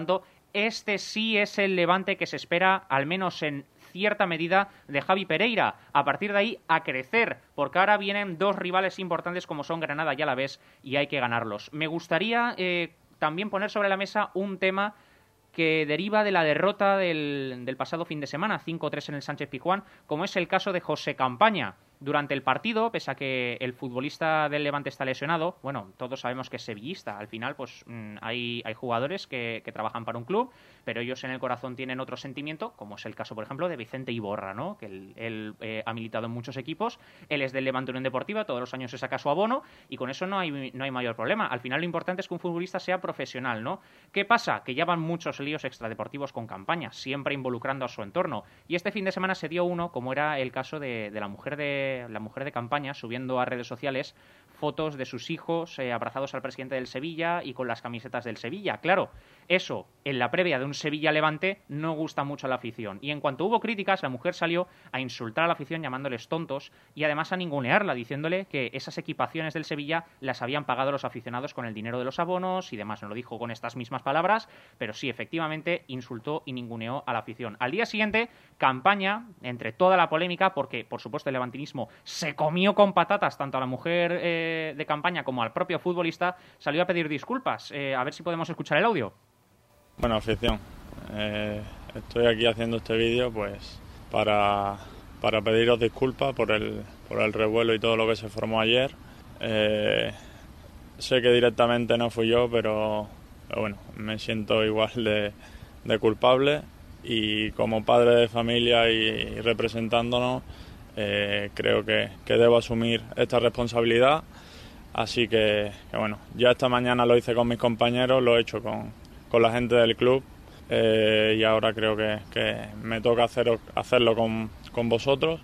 este sí es el Levante que se espera, al menos en cierta medida, de Javi Pereira. A partir de ahí, a crecer, porque ahora vienen dos rivales importantes como son Granada y Alavés y hay que ganarlos. Me gustaría eh, también poner sobre la mesa un tema que deriva de la derrota del, del pasado fin de semana, cinco tres en el Sánchez Pizjuán, como es el caso de José Campaña. Durante el partido, pese a que el futbolista del Levante está lesionado, bueno, todos sabemos que es sevillista. Al final, pues mmm, hay, hay jugadores que, que trabajan para un club, pero ellos en el corazón tienen otro sentimiento, como es el caso, por ejemplo, de Vicente Iborra, ¿no? Que él, él eh, ha militado en muchos equipos, él es del Levante Unión Deportiva, todos los años se saca su abono, y con eso no hay, no hay mayor problema. Al final lo importante es que un futbolista sea profesional, ¿no? ¿Qué pasa? Que ya van muchos líos extradeportivos con Campaña, siempre involucrando a su entorno. Y este fin de semana se dio uno, como era el caso de, de la mujer de la mujer de Campaña, subiendo a redes sociales fotos de sus hijos eh, abrazados al presidente del Sevilla y con las camisetas del Sevilla. Claro, eso en la previa de un Sevilla-Levante no gusta mucho a la afición. Y en cuanto hubo críticas, la mujer salió a insultar a la afición llamándoles tontos y además a ningunearla, diciéndole que esas equipaciones del Sevilla las habían pagado los aficionados con el dinero de los abonos y demás. No lo dijo con estas mismas palabras, pero sí, efectivamente, insultó y ninguneó a la afición. Al día siguiente, Campaña, entre toda la polémica, porque por supuesto el levantinismo se comió con patatas tanto a la mujer eh, de Campaña como al propio futbolista, salió a pedir disculpas. Eh, a ver si podemos escuchar el audio. Bueno, afición, eh, estoy aquí haciendo este vídeo pues para, para pediros disculpas por el, por el revuelo y todo lo que se formó ayer. Eh, sé que directamente no fui yo, pero, pero bueno, me siento igual de, de culpable y como padre de familia y, y representándonos, eh, creo que, que debo asumir esta responsabilidad. Así que, que bueno, ya esta mañana lo hice con mis compañeros, lo he hecho con, con la gente del club eh, y ahora creo que, que me toca hacer, hacerlo con, con vosotros.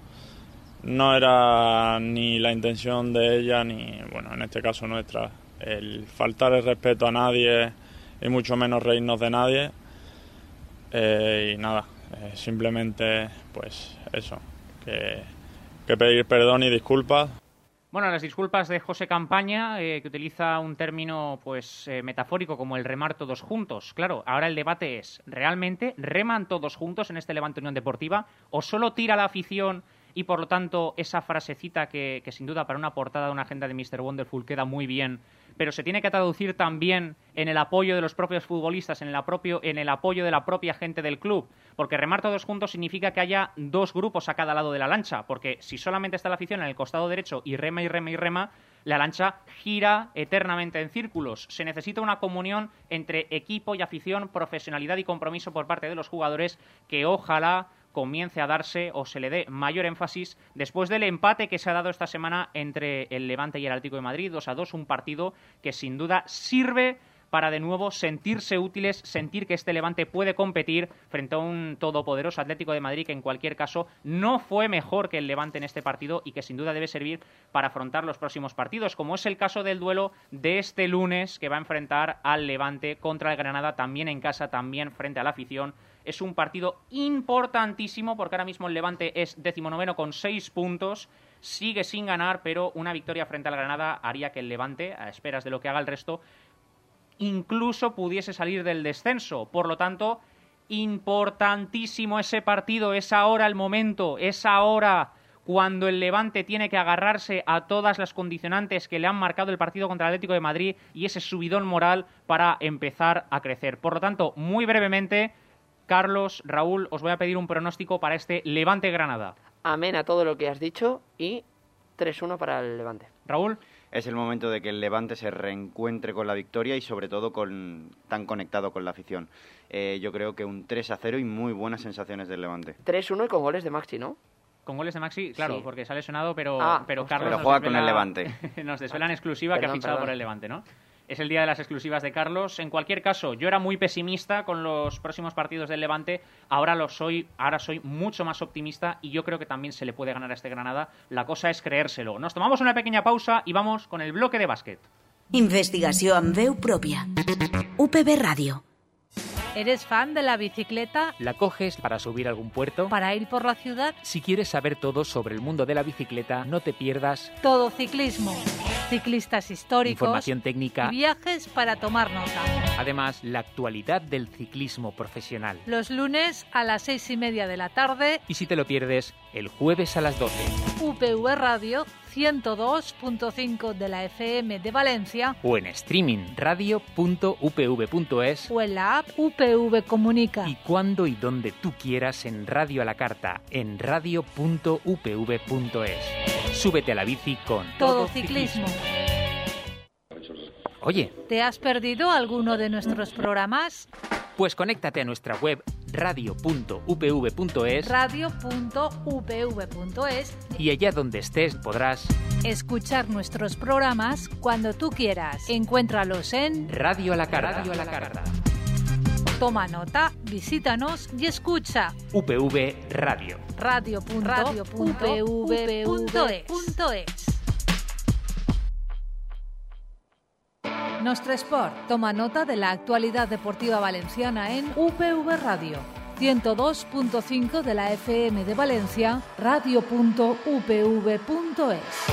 No era ni la intención de ella ni, bueno, en este caso nuestra, el faltar el respeto a nadie y mucho menos reírnos de nadie. Eh, y nada, eh, simplemente pues eso, que, que pedir perdón y disculpas. Bueno, las disculpas de José Campaña, eh, que utiliza un término pues eh, metafórico como el remar todos juntos. Claro, ahora el debate es, ¿realmente reman todos juntos en este Levante Unión Deportiva o solo tira la afición y por lo tanto esa frasecita que, que sin duda para una portada de una agenda de míster Wonderful queda muy bien, pero se tiene que traducir también en el apoyo de los propios futbolistas, en el, propio, en el apoyo de la propia gente del club? Porque remar todos juntos significa que haya dos grupos a cada lado de la lancha, porque si solamente está la afición en el costado derecho y rema y rema y rema, la lancha gira eternamente en círculos. Se necesita una comunión entre equipo y afición, profesionalidad y compromiso por parte de los jugadores que ojalá comience a darse o se le dé mayor énfasis después del empate que se ha dado esta semana entre el Levante y el Atlético de Madrid, dos a dos, un partido que sin duda sirve para de nuevo sentirse útiles, sentir que este Levante puede competir frente a un todopoderoso Atlético de Madrid que en cualquier caso no fue mejor que el Levante en este partido y que sin duda debe servir para afrontar los próximos partidos, como es el caso del duelo de este lunes que va a enfrentar al Levante contra el Granada, también en casa, también frente a la afición. Es un partido importantísimo porque ahora mismo el Levante es decimonoveno con seis puntos, sigue sin ganar, pero una victoria frente al Granada haría que el Levante, a esperas de lo que haga el resto, incluso pudiese salir del descenso. Por lo tanto, importantísimo ese partido, es ahora el momento, es ahora cuando el Levante tiene que agarrarse a todas las condicionantes que le han marcado el partido contra el Atlético de Madrid y ese subidón moral para empezar a crecer. Por lo tanto, muy brevemente, Carlos, Raúl, os voy a pedir un pronóstico para este Levante-Granada. Amén a todo lo que has dicho y tres uno para el Levante. Raúl. Es el momento de que el Levante se reencuentre con la victoria y sobre todo con tan conectado con la afición. Eh, yo creo que un tres a cero y muy buenas sensaciones del Levante. tres uno y con goles de Maxi, ¿no? Con goles de Maxi, claro, sí. Porque se ha lesionado, pero, ah, pero Carlos pero nos juega desvela, con el Levante. Nos desvela en exclusiva perdón, que ha fichado perdón. por el Levante, ¿no? Es el día de las exclusivas de Carlos. En cualquier caso, yo era muy pesimista con los próximos partidos del Levante. Ahora lo soy, ahora soy mucho más optimista y yo creo que también se le puede ganar a este Granada. La cosa es creérselo. Nos tomamos una pequeña pausa y vamos con el bloque de básquet. Investigació amb veu pròpia. U P B Radio. ¿Eres fan de la bicicleta? ¿La coges para subir a algún puerto? ¿Para ir por la ciudad? Si quieres saber todo sobre el mundo de la bicicleta, no te pierdas Todo Ciclismo. ciclistas históricos, información técnica y viajes para tomar nota. Además, la actualidad del ciclismo profesional. Los lunes a las seis y media de la tarde. Y si te lo pierdes, el jueves a las doce. U P V Radio ciento dos punto cinco de la F M de Valencia. O en streaming radio punto u p v punto es. O en la app U P V Comunica. Y cuando y donde tú quieras en Radio a la Carta, en radio punto u p v punto es. Súbete a la bici con Todo Ciclismo. Oye, ¿te has perdido alguno de nuestros programas? Pues conéctate a nuestra web radio punto u p v punto es radio punto u p v punto es y allá donde estés podrás escuchar nuestros programas cuando tú quieras. Encuéntralos en Radio a la Carta. Radio a la Carta. Toma nota, visítanos y escucha U P V Radio. radio punto u p v punto es. Nostre Esport toma nota de la actualidad deportiva valenciana en U P V Radio ciento dos punto cinco de la F M de Valencia, radio punto u p v punto es.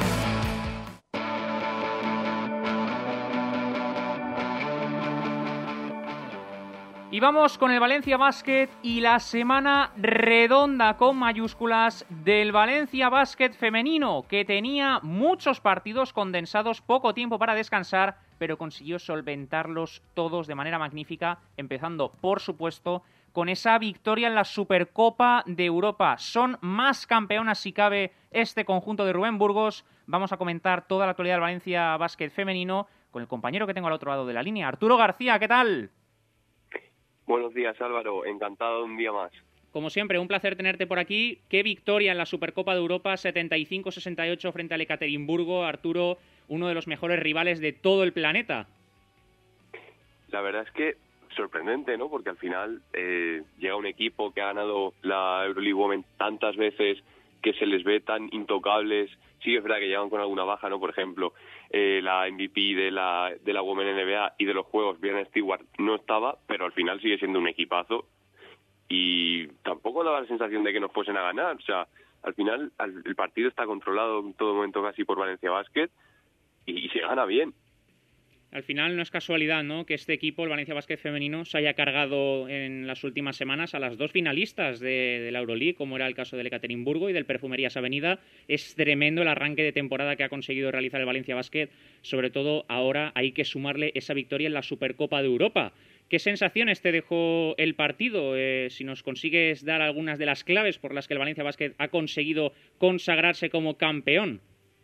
Y vamos con el Valencia Basket y la semana redonda con mayúsculas del Valencia Basket femenino, que tenía muchos partidos condensados, poco tiempo para descansar, pero consiguió solventarlos todos de manera magnífica, empezando, por supuesto, con esa victoria en la Supercopa de Europa. Son más campeonas, si cabe, este conjunto de Rubén Burgos. Vamos a comentar toda la actualidad del Valencia Basket femenino con el compañero que tengo al otro lado de la línea, Arturo García. ¿Qué tal? Buenos días, Álvaro. Encantado de un día más. Como siempre, un placer tenerte por aquí. Qué victoria en la Supercopa de Europa, setenta y cinco sesenta y ocho frente al Ekaterimburgo. Arturo, uno de los mejores rivales de todo el planeta. La verdad es que sorprendente, ¿no? Porque al final eh, llega un equipo que ha ganado la Euroleague Women tantas veces, que se les ve tan intocables. Sí, es verdad que llegan con alguna baja, ¿no? Por ejemplo, eh, la M V P de la de la Women N B A y de los Juegos, Brianna Stewart, no estaba, pero al final sigue siendo un equipazo. Y tampoco daba la sensación de que nos fuesen a ganar. O sea, al final al, el partido está controlado en todo momento casi por Valencia Basket y, y se gana bien. Al final no es casualidad, ¿no?, que este equipo, el Valencia Basket femenino, se haya cargado en las últimas semanas a las dos finalistas de, de la Euroleague, como era el caso del Ekaterimburgo y del Perfumerías Avenida. Es tremendo el arranque de temporada que ha conseguido realizar el Valencia Basket. Sobre todo ahora hay que sumarle esa victoria en la Supercopa de Europa. ¿Qué sensaciones te dejó el partido? Eh, si nos consigues dar algunas de las claves por las que el Valencia Basket ha conseguido consagrarse como campeón.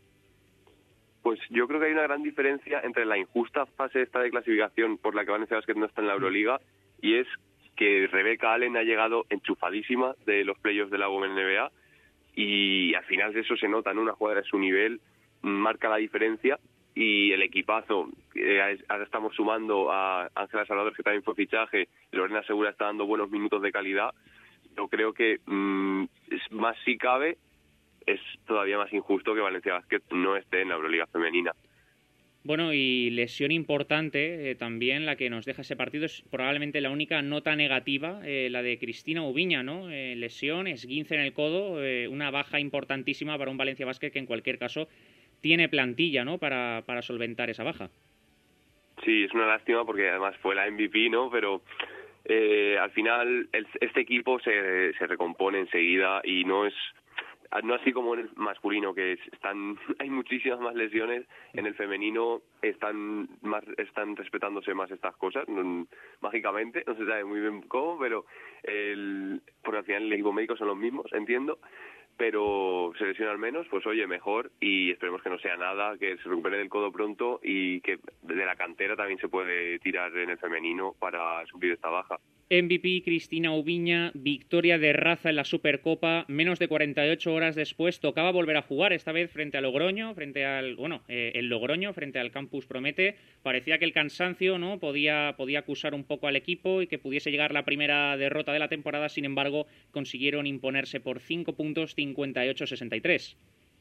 Pues yo creo que hay una gran diferencia entre la injusta fase esta de clasificación por la que Valencia Basket no está en la Euroliga, y es que Rebecca Allen ha llegado enchufadísima de los playoffs de la Women N B A, y al final de eso se nota, ¿no? Una jugadora de su nivel marca la diferencia, y el equipazo, eh, ahora estamos sumando a Ángela Salvador, que también fue fichaje, Lorena Segura está dando buenos minutos de calidad. Yo creo que mmm, es más si cabe, es todavía más injusto que Valencia Basket no esté en la Euroliga femenina. Bueno, y lesión importante eh, también la que nos deja ese partido, es probablemente la única nota negativa, eh, la de Cristina Ubiña, ¿no? Eh, lesión, esguince en el codo, eh, una baja importantísima para un Valencia Basket que en cualquier caso tiene plantilla, ¿no?, para, para solventar esa baja. Sí, es una lástima porque además fue la M V P, ¿no? Pero eh, al final el, este equipo se, se recompone enseguida y no es... No así como en el masculino, que están hay muchísimas más lesiones. En el femenino están más están respetándose más estas cosas, no, mágicamente, no se sabe muy bien cómo, pero el, porque al final el equipo médico son los mismos, entiendo, pero se lesionan menos, pues oye, mejor, y esperemos que no sea nada, que se recupere del codo pronto y que de la cantera también se puede tirar en el femenino para suplir esta baja. M V P Cristina Ubiña, victoria de raza en la Supercopa, menos de cuarenta y ocho horas después tocaba volver a jugar, esta vez frente a Logroño, frente al, bueno, eh, el Logroño, frente al Campus Promete. Parecía que el cansancio, ¿no?, podía, podía acusar un poco al equipo y que pudiese llegar la primera derrota de la temporada. Sin embargo, consiguieron imponerse por cinco puntos, cincuenta y ocho a sesenta y tres.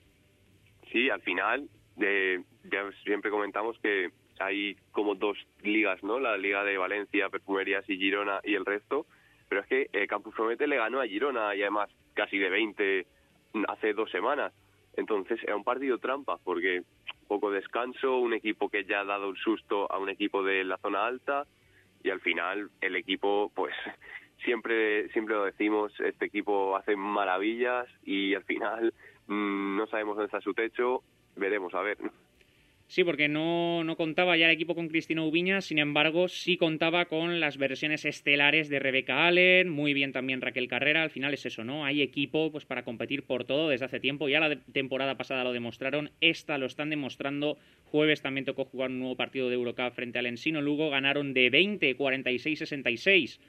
Sí, al final, eh, ya siempre comentamos que hay como dos ligas, ¿no? La Liga de Valencia, Perfumerías y Girona y el resto, pero es que eh, Campus Promete le ganó a Girona y además casi de veinte hace dos semanas. Entonces era un partido trampa porque poco descanso, un equipo que ya ha dado un susto a un equipo de la zona alta, y al final el equipo, pues siempre siempre lo decimos, este equipo hace maravillas y al final mmm, no sabemos dónde está su techo, veremos a ver. Sí, porque no, no contaba ya el equipo con Cristina Ubiñas, sin embargo, sí contaba con las versiones estelares de Rebecca Allen, muy bien también Raquel Carrera. Al final es eso, ¿no? Hay equipo pues para competir por todo desde hace tiempo. Ya la temporada pasada lo demostraron, esta lo están demostrando. Jueves también tocó jugar un nuevo partido de Eurocup frente al Ensino Lugo, ganaron de veinte, cuarenta y seis, sesenta y seis.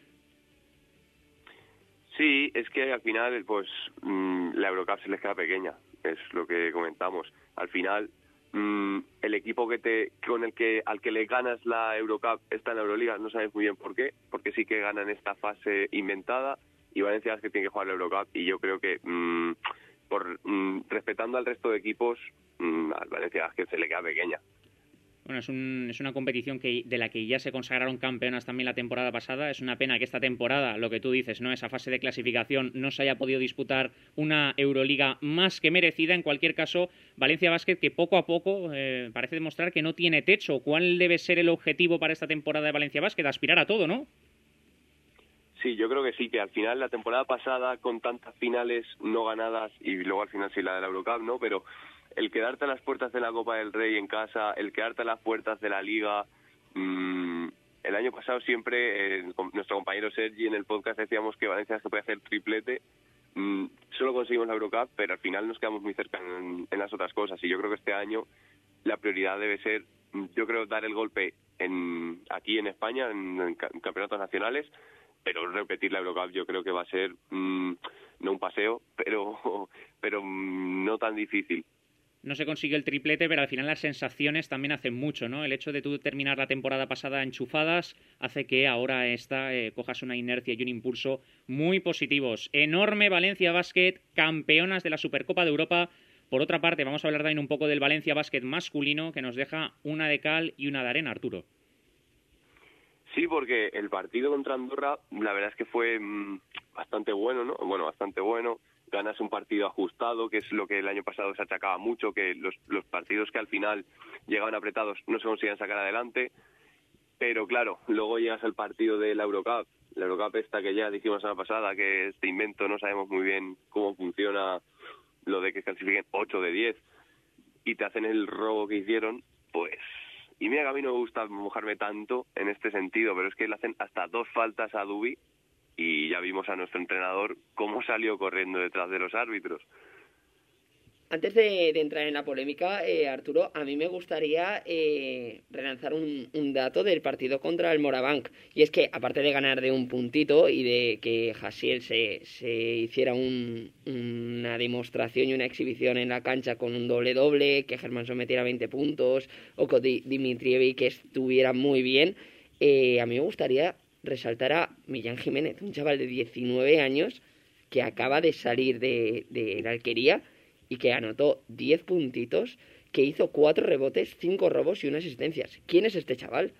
Sí, es que al final, pues mmm, la Eurocup se les queda pequeña, es lo que comentamos. Al final, mmm, el equipo que te con el que al que le ganas la Eurocup está en la Euroliga, no sabes muy bien por qué, porque sí que ganan esta fase inventada y Valencia Basket tiene que jugar la Eurocup, y yo creo que mmm, por mmm, respetando al resto de equipos, mmm, al Valencia Basket se le queda pequeña. Bueno, es, un, es una competición que, de la que ya se consagraron campeonas también la temporada pasada. Es una pena que esta temporada, lo que tú dices, ¿no? Esa fase de clasificación no se haya podido disputar una Euroliga más que merecida. En cualquier caso, Valencia Basket, que poco a poco eh, parece demostrar que no tiene techo. ¿Cuál debe ser el objetivo para esta temporada de Valencia Basket? Aspirar a todo, ¿no? Sí, yo creo que sí, que al final la temporada pasada, con tantas finales no ganadas, y luego al final sí la de la Eurocup, ¿no? Pero el quedarte a las puertas de la Copa del Rey en casa, el quedarte a las puertas de la Liga, mmm, el año pasado siempre, eh, nuestro compañero Sergi en el podcast decíamos que Valencia se puede hacer triplete, mmm, solo conseguimos la Eurocup, pero al final nos quedamos muy cerca en, en las otras cosas, y yo creo que este año la prioridad debe ser, yo creo, dar el golpe en aquí en España, en, en campeonatos nacionales, pero repetir la Eurocup yo creo que va a ser, mmm, no un paseo, pero, pero mmm, no tan difícil. No se consiguió el triplete, pero al final las sensaciones también hacen mucho, ¿no? El hecho de tú terminar la temporada pasada enchufadas hace que ahora esta eh, cojas una inercia y un impulso muy positivos. Enorme Valencia Basket, campeonas de la Supercopa de Europa. Por otra parte, vamos a hablar también un poco del Valencia Basket masculino, que nos deja una de cal y una de arena, Arturo. Sí, porque el partido contra Andorra, la verdad es que fue mmm, bastante bueno, ¿no? Bueno, bastante bueno. Ganas un partido ajustado, que es lo que el año pasado se achacaba mucho, que los, los partidos que al final llegaban apretados no se conseguían sacar adelante. Pero claro, luego llegas al partido de la Eurocup, la Eurocup esta que ya dijimos la semana pasada, que este invento no sabemos muy bien cómo funciona, lo de que clasifiquen ocho de diez, y te hacen el robo que hicieron, pues... Y mira que a mí no me gusta mojarme tanto en este sentido, pero es que le hacen hasta dos faltas a Dubi, y ya vimos a nuestro entrenador cómo salió corriendo detrás de los árbitros. Antes de, de entrar en la polémica, eh, Arturo, a mí me gustaría eh, relanzar un, un dato del partido contra el Morabanc. Y es que, aparte de ganar de un puntito y de que Jasiel se, se hiciera un, una demostración y una exhibición en la cancha con un doble-doble, que Germán metiera veinte puntos, o que Dimitrievic que estuviera muy bien, eh, a mí me gustaría resaltar a Millán Jiménez, un chaval de diecinueve años que acaba de salir de, de la Alquería y que anotó diez puntitos, que hizo cuatro rebotes, cinco robos y una asistencia. ¿Quién es este chaval?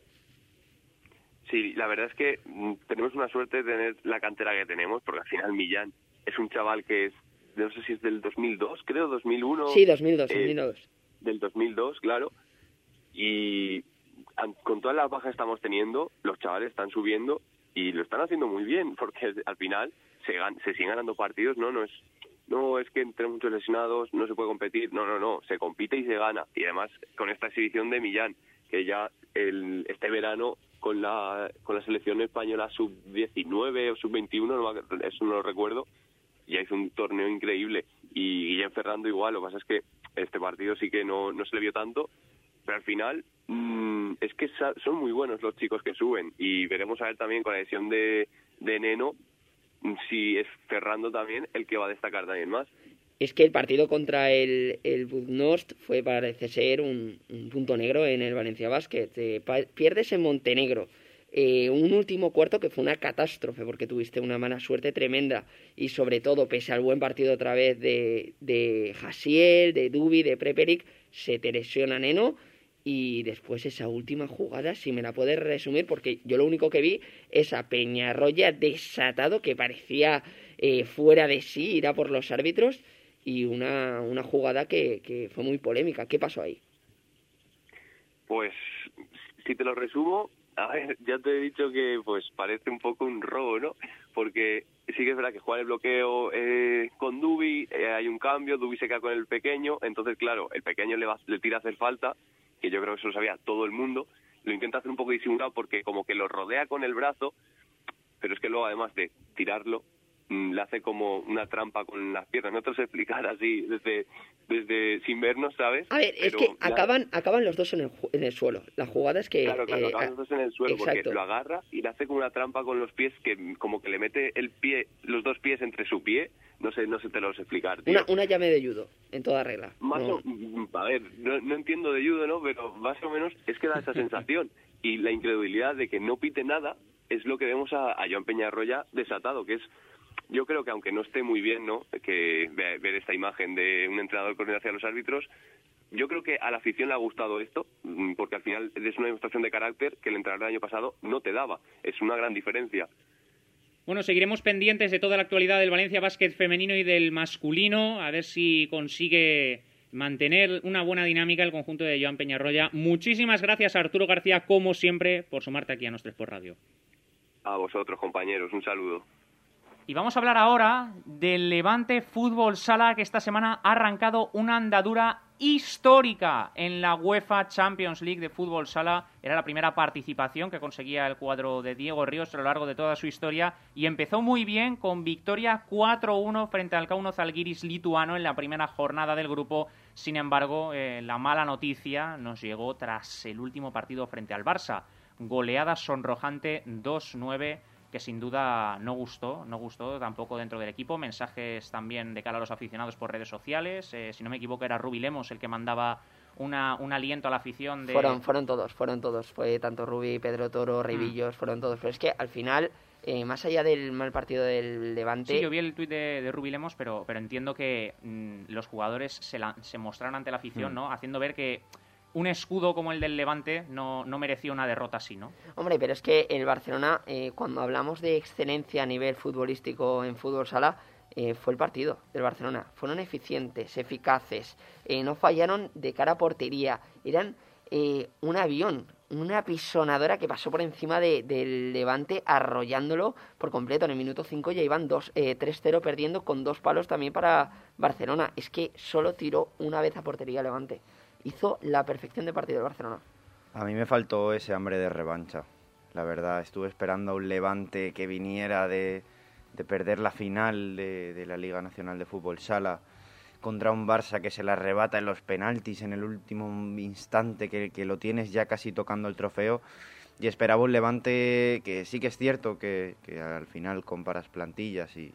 Sí, la verdad es que mm, tenemos una suerte de tener la cantera que tenemos, porque al final Millán es un chaval que es, no sé si es del dos mil dos, creo, dos mil uno. Sí, dos mil dos, eh, dos mil dos. Del dos mil dos, claro. Y con todas las bajas que estamos teniendo, los chavales están subiendo y lo están haciendo muy bien, porque al final se, gan se siguen ganando partidos, ¿no? No es, no es que entre muchos lesionados no se puede competir, no, no, no, se compite y se gana. Y además con esta exhibición de Millán, que ya el, este verano con la, con la selección española sub diecinueve o sub veintiuno, no, eso no lo recuerdo, ya hizo un torneo increíble. Y Guillem Ferrando igual, lo que pasa es que este partido sí que no, no se le vio tanto, pero al final mmm, es que son muy buenos los chicos que suben, y veremos a ver también con la lesión de, de Neno si es Ferrando también el que va a destacar también más. Es que el partido contra el, el Budnost fue, parece ser, un, un punto negro en el Valencia Basket. Eh, pierdes en Montenegro. Eh, un último cuarto que fue una catástrofe, porque tuviste una mala suerte tremenda, y sobre todo, pese al buen partido otra vez de, de Jasiel, de Dubi, de Prepelic, se te lesiona Neno. Y después esa última jugada, si me la puedes resumir, porque yo lo único que vi es a Peñarroya desatado, que parecía eh, fuera de sí, ir a por los árbitros, y una, una jugada que, que fue muy polémica. ¿Qué pasó ahí? Pues, si te lo resumo, a ver, ya te he dicho que pues parece un poco un robo, ¿no? Porque sí que es verdad que juega el bloqueo eh, con Dubi, eh, hay un cambio, Dubi se queda con el pequeño, entonces claro, el pequeño le, va, le tira a hacer falta, que yo creo que eso lo sabía todo el mundo, lo intenta hacer un poco disimulado porque como que lo rodea con el brazo, pero es que luego además de tirarlo, le hace como una trampa con las piernas. No te lo sé explicar así desde, desde sin vernos, ¿sabes? A ver, es Pero que la... acaban acaban los dos en el, en el suelo. La jugada es que... Claro, claro, eh, acaban los dos en el suelo exacto. porque lo agarra y le hace como una trampa con los pies que como que le mete el pie, los dos pies entre su pie. No sé, no sé te lo sé explicar, tío. Una, una llave de judo, en toda regla. Más no. o, a ver, no, no entiendo de judo, ¿no? Pero más o menos es que da esa sensación. Y la incredulidad de que no pite nada es lo que vemos a, a Joan Peñarroya desatado, que es... Yo creo que aunque no esté muy bien, ¿no?, que ver esta imagen de un entrenador corriendo hacia los árbitros, yo creo que a la afición le ha gustado esto, porque al final es una demostración de carácter que el entrenador del año pasado no te daba. Es una gran diferencia. Bueno, seguiremos pendientes de toda la actualidad del Valencia Básquet femenino y del masculino, a ver si consigue mantener una buena dinámica el conjunto de Joan Peñarroya. Muchísimas gracias a Arturo García, como siempre, por sumarte aquí a Nostres por Radio. A vosotros, compañeros, un saludo. Y vamos a hablar ahora del Levante Fútbol Sala, que esta semana ha arrancado una andadura histórica en la UEFA Champions League de Fútbol Sala. Era la primera participación que conseguía el cuadro de Diego Ríos a lo largo de toda su historia y empezó muy bien con victoria cuatro uno frente al Kauno Zalgiris lituano en la primera jornada del grupo. Sin embargo, eh, la mala noticia nos llegó tras el último partido frente al Barça. Goleada sonrojante dos nueve, que sin duda no gustó, no gustó tampoco dentro del equipo. Mensajes también de cara a los aficionados por redes sociales. Eh, si no me equivoco, era Rubi Lemos el que mandaba una, un aliento a la afición. De... Fueron, fueron todos, fueron todos. Fue tanto Rubi, Pedro Toro, Ribillos, mm. fueron todos. Pero es que al final, eh, más allá del mal partido del Levante... Sí, yo vi el tuit de, de Rubi Lemos, pero, pero entiendo que mmm, los jugadores se, la, se mostraron ante la afición, mm. ¿no?, haciendo ver que un escudo como el del Levante no, no merecía una derrota así, ¿no? Hombre, pero es que el Barcelona, eh, cuando hablamos de excelencia a nivel futbolístico en fútbol sala, eh, fue el partido del Barcelona. Fueron eficientes, eficaces, eh, no fallaron de cara a portería. Eran eh, un avión, una pisonadora que pasó por encima de, del Levante, arrollándolo por completo. En el minuto cinco ya iban eh, tres cero perdiendo, con dos palos también para Barcelona. Es que solo tiró una vez a portería Levante. Hizo la perfección de partido del Barcelona. A mí me faltó ese hambre de revancha. La verdad, estuve esperando a un Levante que viniera de, de perder la final de, de la Liga Nacional de Fútbol Sala contra un Barça que se la arrebata en los penaltis en el último instante, que, que lo tienes ya casi tocando el trofeo. Y esperaba un Levante que sí que es cierto que, que al final comparas plantillas y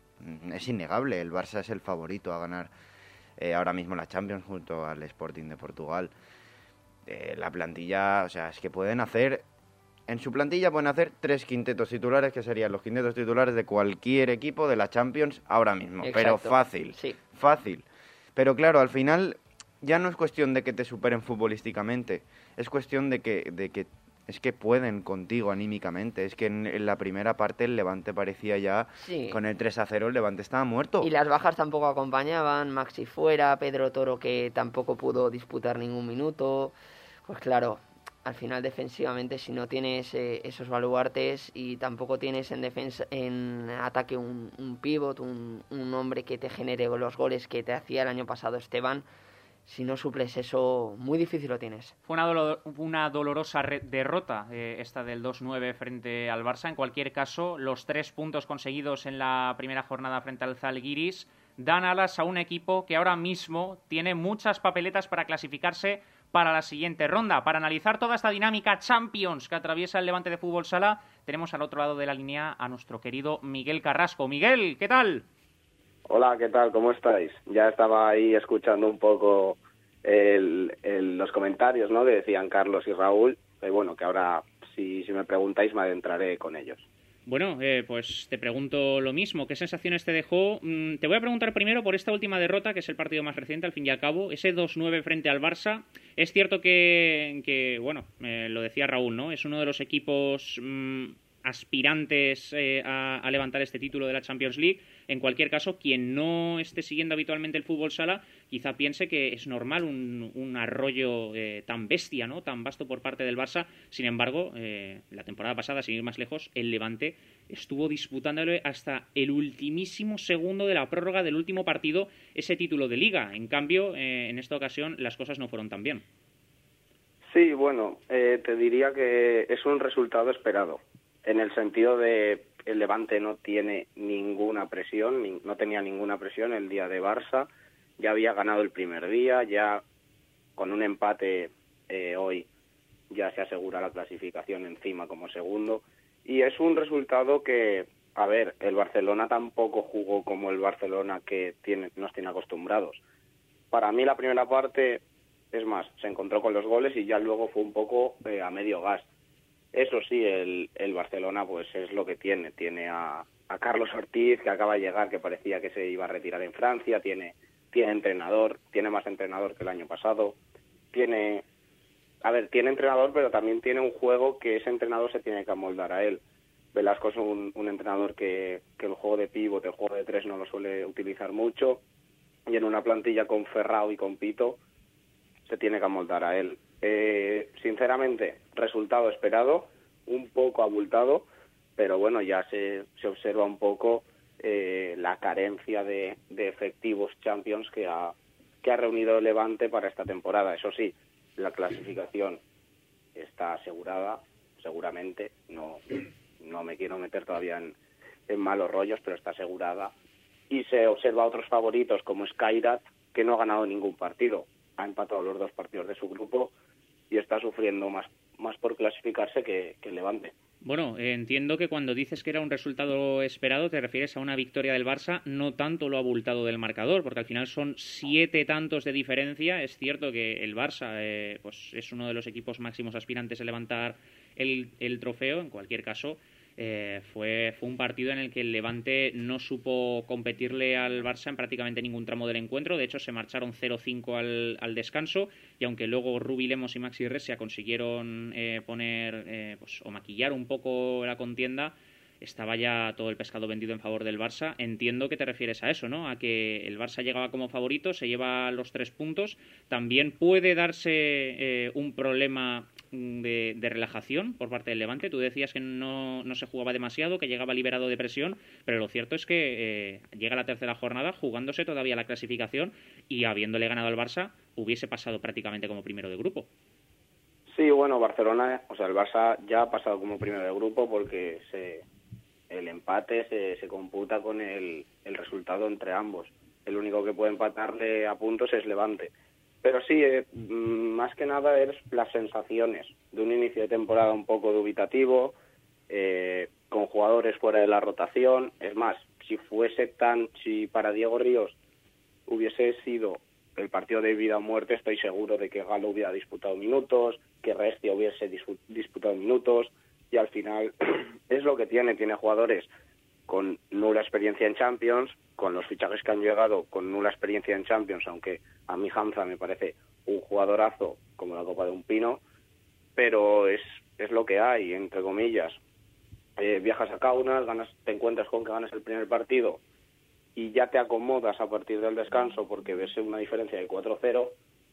es innegable, el Barça es el favorito a ganar Eh, ahora mismo la Champions junto al Sporting de Portugal. Eh, la plantilla, o sea, es que pueden hacer, en su plantilla pueden hacer tres quintetos titulares, que serían los quintetos titulares de cualquier equipo de la Champions ahora mismo. Exacto. Pero fácil, sí. fácil. Pero claro, al final ya no es cuestión de que te superen futbolísticamente, es cuestión de que, de que es que pueden contigo anímicamente. Es que en, en la primera parte el Levante parecía ya, sí. con el tres a cero el Levante estaba muerto. Y las bajas tampoco acompañaban, Maxi fuera, Pedro Toro que tampoco pudo disputar ningún minuto. Pues claro, al final defensivamente si no tienes eh, esos baluartes y tampoco tienes en defensa, en ataque un, un pívot, un, un hombre que te genere los goles que te hacía el año pasado Esteban, si no suples eso, muy difícil lo tienes. Fue una, dolor, una dolorosa re- derrota eh, esta del dos nueve frente al Barça. En cualquier caso, los tres puntos conseguidos en la primera jornada frente al Zalgiris dan alas a un equipo que ahora mismo tiene muchas papeletas para clasificarse para la siguiente ronda. Para analizar toda esta dinámica Champions que atraviesa el Levante de Fútbol Sala, tenemos al otro lado de la línea a nuestro querido Miguel Carrasco. Miguel, ¿qué tal? Hola, ¿qué tal? ¿Cómo estáis? Ya estaba ahí escuchando un poco el, el, los comentarios, ¿no?, que decían Carlos y Raúl, y bueno, que ahora, si, si me preguntáis, me adentraré con ellos. Bueno, eh, pues te pregunto lo mismo. ¿Qué sensaciones te dejó? Mm, te voy a preguntar primero por esta última derrota, que es el partido más reciente, al fin y al cabo, ese dos nueve frente al Barça. Es cierto que, que bueno, eh, lo decía Raúl, ¿no?, es uno de los equipos... Mm, aspirantes eh, a, a levantar este título de la Champions League. En cualquier caso, quien no esté siguiendo habitualmente el fútbol sala quizá piense que es normal un, un arroyo eh, tan bestia, ¿no?, tan vasto por parte del Barça. Sin embargo, eh, la temporada pasada, sin ir más lejos, el Levante estuvo disputándole hasta el ultimísimo segundo de la prórroga del último partido ese título de Liga. En cambio, eh, en esta ocasión las cosas no fueron tan bien. Sí, bueno, eh, te diría que es un resultado esperado, en el sentido de el Levante no tiene ninguna presión, ni, no tenía ninguna presión el día de Barça, ya había ganado el primer día, ya con un empate eh, hoy ya se asegura la clasificación encima como segundo, y es un resultado que, a ver, el Barcelona tampoco jugó como el Barcelona que tiene, nos tiene acostumbrados. Para mí la primera parte, es más, se encontró con los goles y ya luego fue un poco eh, a medio gas. Eso sí, el, el Barcelona pues es lo que tiene. Tiene a, a Carlos Ortiz, que acaba de llegar, que parecía que se iba a retirar en Francia. Tiene, tiene entrenador, tiene más entrenador que el año pasado. Tiene, a ver, tiene entrenador, pero también tiene un juego que ese entrenador se tiene que amoldar a él. Velasco es un, un entrenador que, que el juego de pívot, el juego de tres no lo suele utilizar mucho. Y en una plantilla con Ferrao y con Pito se tiene que amoldar a él. Eh, sinceramente, resultado esperado, un poco abultado, pero bueno, ya se, se observa un poco eh, la carencia de, de efectivos Champions que ha, que ha reunido el Levante para esta temporada. Eso sí, la clasificación está asegurada, seguramente, no, no me quiero meter todavía en, en malos rollos, pero está asegurada, y se observa a otros favoritos como Skairat, que no ha ganado ningún partido, ha empatado los dos partidos de su grupo y está sufriendo más, más por clasificarse que, que el Levante. Bueno, eh, entiendo que cuando dices que era un resultado esperado te refieres a una victoria del Barça, no tanto lo abultado del marcador, porque al final son siete tantos de diferencia. Es cierto que el Barça eh, pues es uno de los equipos máximos aspirantes a levantar el, el trofeo. En cualquier caso, Eh, fue, fue un partido en el que el Levante no supo competirle al Barça en prácticamente ningún tramo del encuentro. De hecho, se marcharon cero cinco al, al descanso, y aunque luego Rubi Lemos y Maxi Resia consiguieron eh, poner eh, pues, o maquillar un poco la contienda, estaba ya todo el pescado vendido en favor del Barça. Entiendo que te refieres a eso, ¿no? A que el Barça llegaba como favorito, se lleva los tres puntos. También puede darse eh, un problema de, de relajación por parte del Levante. Tú decías que no, no se jugaba demasiado, que llegaba liberado de presión, pero lo cierto es que eh, llega la tercera jornada jugándose todavía la clasificación y habiéndole ganado al Barça hubiese pasado prácticamente como primero de grupo. Sí, bueno, Barcelona, o sea, el Barça ya ha pasado como primero de grupo porque se... el empate se, se computa con el, el resultado entre ambos. El único que puede empatarle a puntos es Levante. Pero sí, eh, más que nada es las sensaciones de un inicio de temporada un poco dubitativo, eh, con jugadores fuera de la rotación. Es más, si fuese tan, si para Diego Ríos hubiese sido el partido de vida o muerte, estoy seguro de que Galo hubiera disputado minutos, que Restia hubiese disputado minutos, y al final es lo que tiene, tiene jugadores con nula experiencia en Champions, con los fichajes que han llegado con nula experiencia en Champions, aunque a mí Hamza me parece un jugadorazo como la copa de un pino, pero es, es lo que hay, entre comillas. Eh, viajas a Kaunas, ganas, te encuentras con que ganas el primer partido y ya te acomodas a partir del descanso porque ves una diferencia de cuatro cero,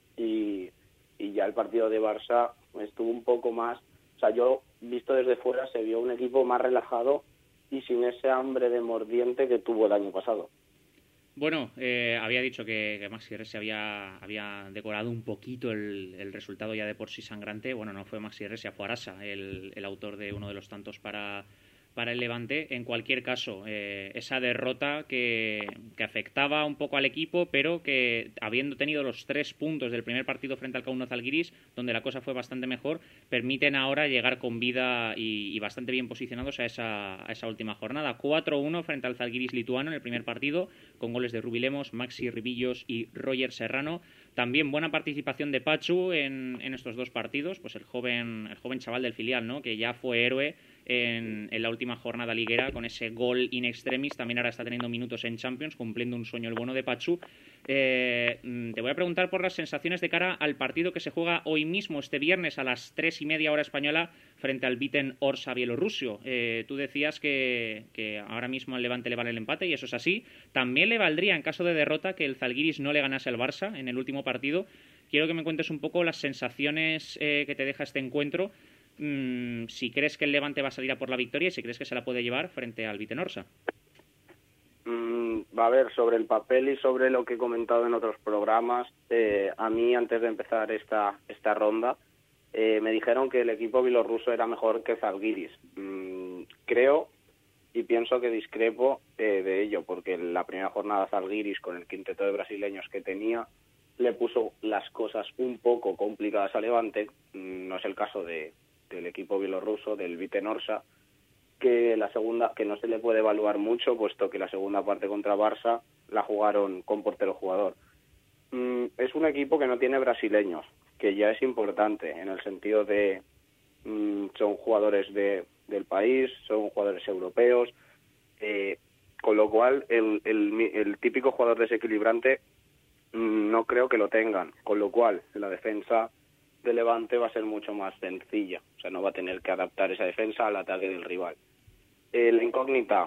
y, y ya el partido de Barça estuvo un poco más. O sea, yo, visto desde fuera, se vio un equipo más relajado y sin ese hambre de mordiente que tuvo el año pasado. Bueno, eh, había dicho que, que Maxi Resi había, había decorado un poquito el, el resultado ya de por sí sangrante. Bueno, no fue Maxi Resi, fue Arasa el, el autor de uno de los tantos para, para el Levante. En cualquier caso, eh, esa derrota que, que afectaba un poco al equipo, pero que habiendo tenido los tres puntos del primer partido frente al Kauno Zalgiris, donde la cosa fue bastante mejor, permiten ahora llegar con vida y, y bastante bien posicionados a esa, a esa última jornada. cuatro uno frente al Zalgiris lituano en el primer partido, con goles de Rubi Lemos, Maxi Ribillos y Roger Serrano. También buena participación de Pachu en, en estos dos partidos, pues el joven, el joven chaval del filial, ¿no?, que ya fue héroe en, en la última jornada liguera con ese gol in extremis. También ahora está teniendo minutos en Champions, cumpliendo un sueño el bueno de Pachu. Eh, te voy a preguntar por las sensaciones de cara al partido que se juega hoy mismo, este viernes, a las tres y media hora española, frente al Viten Orsa bielorruso. Eh, tú decías que, que ahora mismo al Levante le vale el empate, y eso es así. También le valdría, en caso de derrota, que el Zalgiris no le ganase al Barça en el último partido. Quiero que me cuentes un poco las sensaciones eh, que te deja este encuentro, mm, si crees que el Levante va a salir a por la victoria y si crees que se la puede llevar frente al Viten Orsa. Mm, va a ver, sobre el papel y sobre lo que he comentado en otros programas, eh, a mí antes de empezar esta esta ronda eh, me dijeron que el equipo bielorruso era mejor que Zalgiris. Mm, creo y pienso que discrepo eh, de ello, porque en la primera jornada Zalgiris, con el quinteto de brasileños que tenía, le puso las cosas un poco complicadas a Levante. Mm, no es el caso de del equipo bielorruso, del Viten Orsa, que la segunda, que no se le puede evaluar mucho, puesto que la segunda parte contra Barça la jugaron con portero jugador. Mm, es un equipo que no tiene brasileños, que ya es importante, en el sentido de mm, son jugadores de, del país, son jugadores europeos, eh, con lo cual el, el, el típico jugador desequilibrante mm, no creo que lo tengan, con lo cual la defensa de Levante va a ser mucho más sencilla, o sea, no va a tener que adaptar esa defensa al ataque del rival. La incógnita,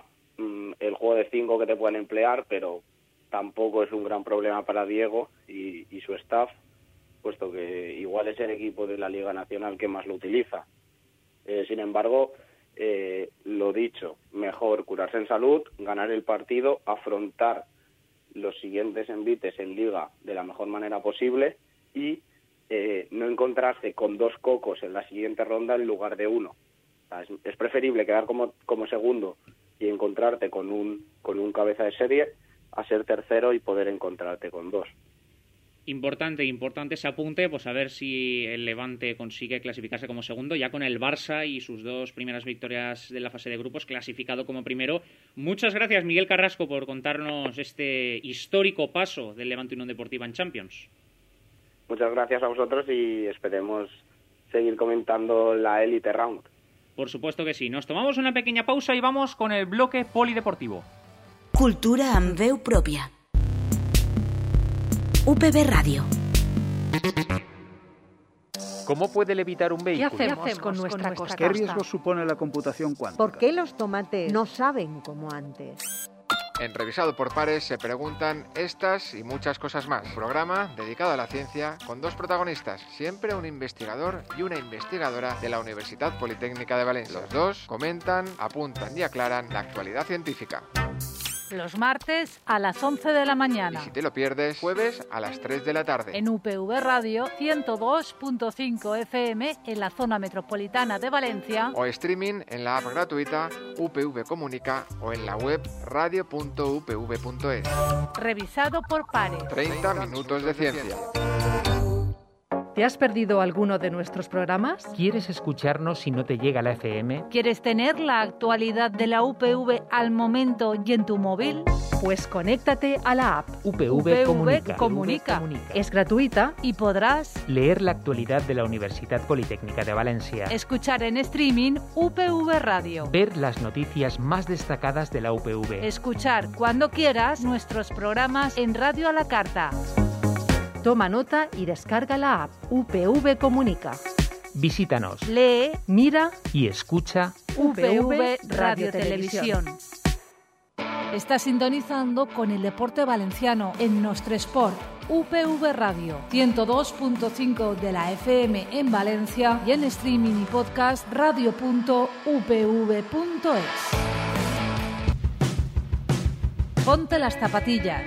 el juego de cinco que te pueden emplear, pero tampoco es un gran problema para Diego y, y su staff, puesto que igual es el equipo de la Liga Nacional que más lo utiliza. Eh, sin embargo, eh, lo dicho, mejor curarse en salud, ganar el partido, afrontar los siguientes envites en Liga de la mejor manera posible y eh, no encontrarse con dos cocos en la siguiente ronda en lugar de uno. Es, es preferible quedar como, como segundo y encontrarte con un, con un cabeza de serie a ser tercero y poder encontrarte con dos. Importante, importante ese apunte, pues a ver si el Levante consigue clasificarse como segundo, ya con el Barça y sus dos primeras victorias de la fase de grupos clasificado como primero. Muchas gracias, Miguel Carrasco, por contarnos este histórico paso del Levante Unión Deportiva en Champions. Muchas gracias a vosotros y esperemos seguir comentando la Elite Round. Por supuesto que sí. Nos tomamos una pequeña pausa y vamos con el bloque polideportivo. Cultura amb veu pròpia. U P B Radio. ¿Cómo puede levitar un vehículo? ¿Qué hacemos con nuestra costa? ¿Qué riesgo supone la computación cuántica? ¿Por qué los tomates no saben como antes? En Revisado por Pares se preguntan estas y muchas cosas más. Un programa dedicado a la ciencia con dos protagonistas, siempre un investigador y una investigadora de la Universidad Politécnica de Valencia. Los dos comentan, apuntan y aclaran la actualidad científica. Los martes a las once de la mañana. Y si te lo pierdes, jueves a las tres de la tarde. En U P V Radio ciento dos punto cinco F M en la zona metropolitana de Valencia. O streaming en la app gratuita U P V Comunica o en la web radio punto u p v punto es. Revisado por pares. treinta minutos de ciencia. ¿Te has perdido alguno de nuestros programas? ¿Quieres escucharnos si no te llega la F M? ¿Quieres tener la actualidad de la U P V al momento y en tu móvil? Pues conéctate a la app U P V, Comunica. Comunica. Es gratuita y podrás leer la actualidad de la Universidad Politécnica de Valencia, escuchar en streaming U P V Radio, ver las noticias más destacadas de la U P V, escuchar cuando quieras nuestros programas en Radio a la Carta. Toma nota y descarga la app U P V Comunica. Visítanos, lee, mira y escucha U P V Radio Televisión. Está sintonizando con el deporte valenciano en Nostre Esport. U P V Radio ciento dos punto cinco de la F M en Valencia y en streaming y podcast radio punto u p v punto es. Ponte las zapatillas.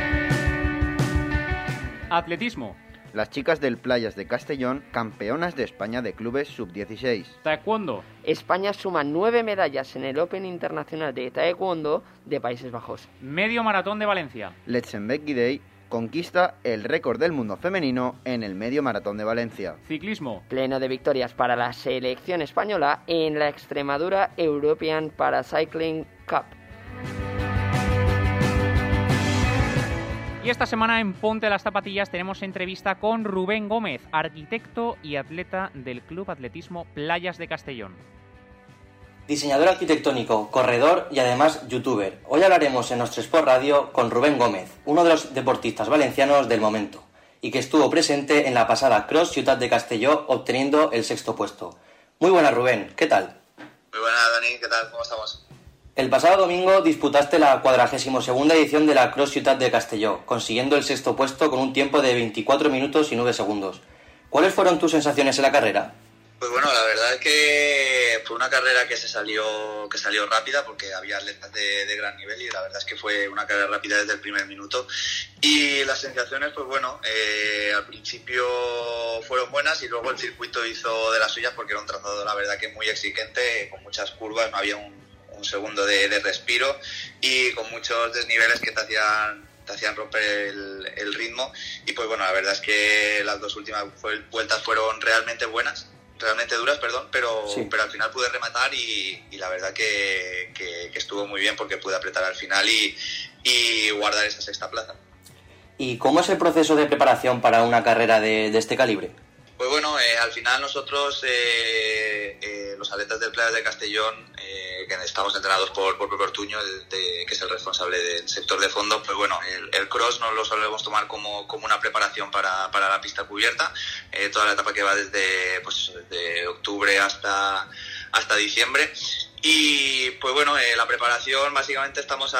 Atletismo. Las chicas del Playas de Castellón, campeonas de España de clubes sub dieciséis. Taekwondo. España suma nueve medallas en el Open Internacional de Taekwondo de Países Bajos. Medio maratón de Valencia. Letzenbeck Guidey conquista el récord del mundo femenino en el medio maratón de Valencia. Ciclismo. Pleno de victorias para la selección española en la Extremadura European Paracycling Cup. Y esta semana en Ponte las Zapatillas tenemos entrevista con Rubén Gómez, arquitecto y atleta del Club Atletismo Playas de Castellón. diseñador arquitectónico, corredor y además youtuber. Hoy hablaremos en Nostre Sport Radio con Rubén Gómez, uno de los deportistas valencianos del momento, y que estuvo presente en la pasada Cross Ciutat de Castelló obteniendo el sexto puesto. Muy buenas, Rubén, ¿qué tal? Muy buenas, Dani, ¿qué tal? ¿Cómo estamos? El pasado domingo disputaste la cuadragésimo segunda edición de la Cross Ciutat de Castelló, consiguiendo el sexto puesto con un tiempo de veinticuatro minutos y nueve segundos. ¿Cuáles fueron tus sensaciones en la carrera? Pues bueno, la verdad es que fue una carrera que se salió que salió rápida porque había atletas de, de gran nivel y la verdad es que fue una carrera rápida desde el primer minuto. Y las sensaciones, pues bueno, eh, al principio fueron buenas y luego el circuito hizo de las suyas porque era un trazado, la verdad, que muy exigente, con muchas curvas, no había un, un segundo de, de respiro y con muchos desniveles que te hacían... te hacían romper el, el ritmo. Y pues bueno, la verdad es que las dos últimas vueltas fueron realmente buenas, realmente duras, perdón, pero, sí. pero al final pude rematar y, y la verdad que, que, que estuvo muy bien porque pude apretar al final y, y guardar esa sexta plaza. ¿Y cómo es el proceso de preparación para una carrera de, de este calibre? Pues bueno, eh, al final nosotros, eh, eh, los atletas del Playas de Castellón, eh, que estamos entrenados por, por Pepe Ortuño, el de, que es el responsable del sector de fondo, pues bueno, el, el cross nos lo solemos tomar como, como una preparación para, para la pista cubierta, eh, toda la etapa que va desde, pues eso, desde octubre hasta, hasta diciembre. Y pues bueno, eh, la preparación básicamente estamos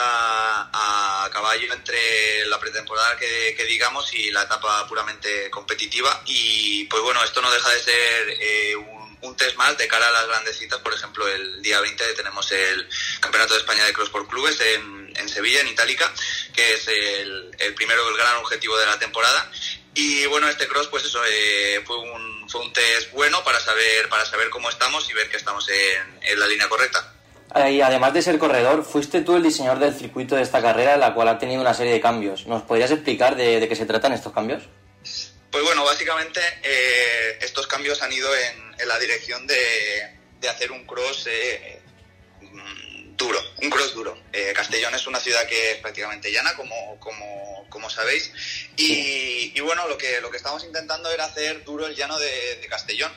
a, a caballo entre la pretemporada que, que digamos y la etapa puramente competitiva y pues bueno, esto no deja de ser eh, un, un test más de cara a las grandes citas. Por ejemplo, el día veinte tenemos el Campeonato de España de Cross por Clubes en, en Sevilla, en Itálica, que es el, el primero, el gran objetivo de la temporada. Y bueno, este cross, pues eso, eh, fue un fue un test bueno para saber para saber cómo estamos y ver que estamos en, en la línea correcta. Y además de ser corredor, fuiste tú el diseñador del circuito de esta carrera, la cual ha tenido una serie de cambios. ¿Nos podrías explicar de, de qué se tratan estos cambios? Pues bueno, básicamente eh, estos cambios han ido en, en la dirección de, de hacer un cross eh, duro, un cross duro. Eh, Castellón es una ciudad que es prácticamente llana, como, como, como sabéis, y, y bueno, lo que, lo que estamos intentando era hacer duro el llano de, de Castellón.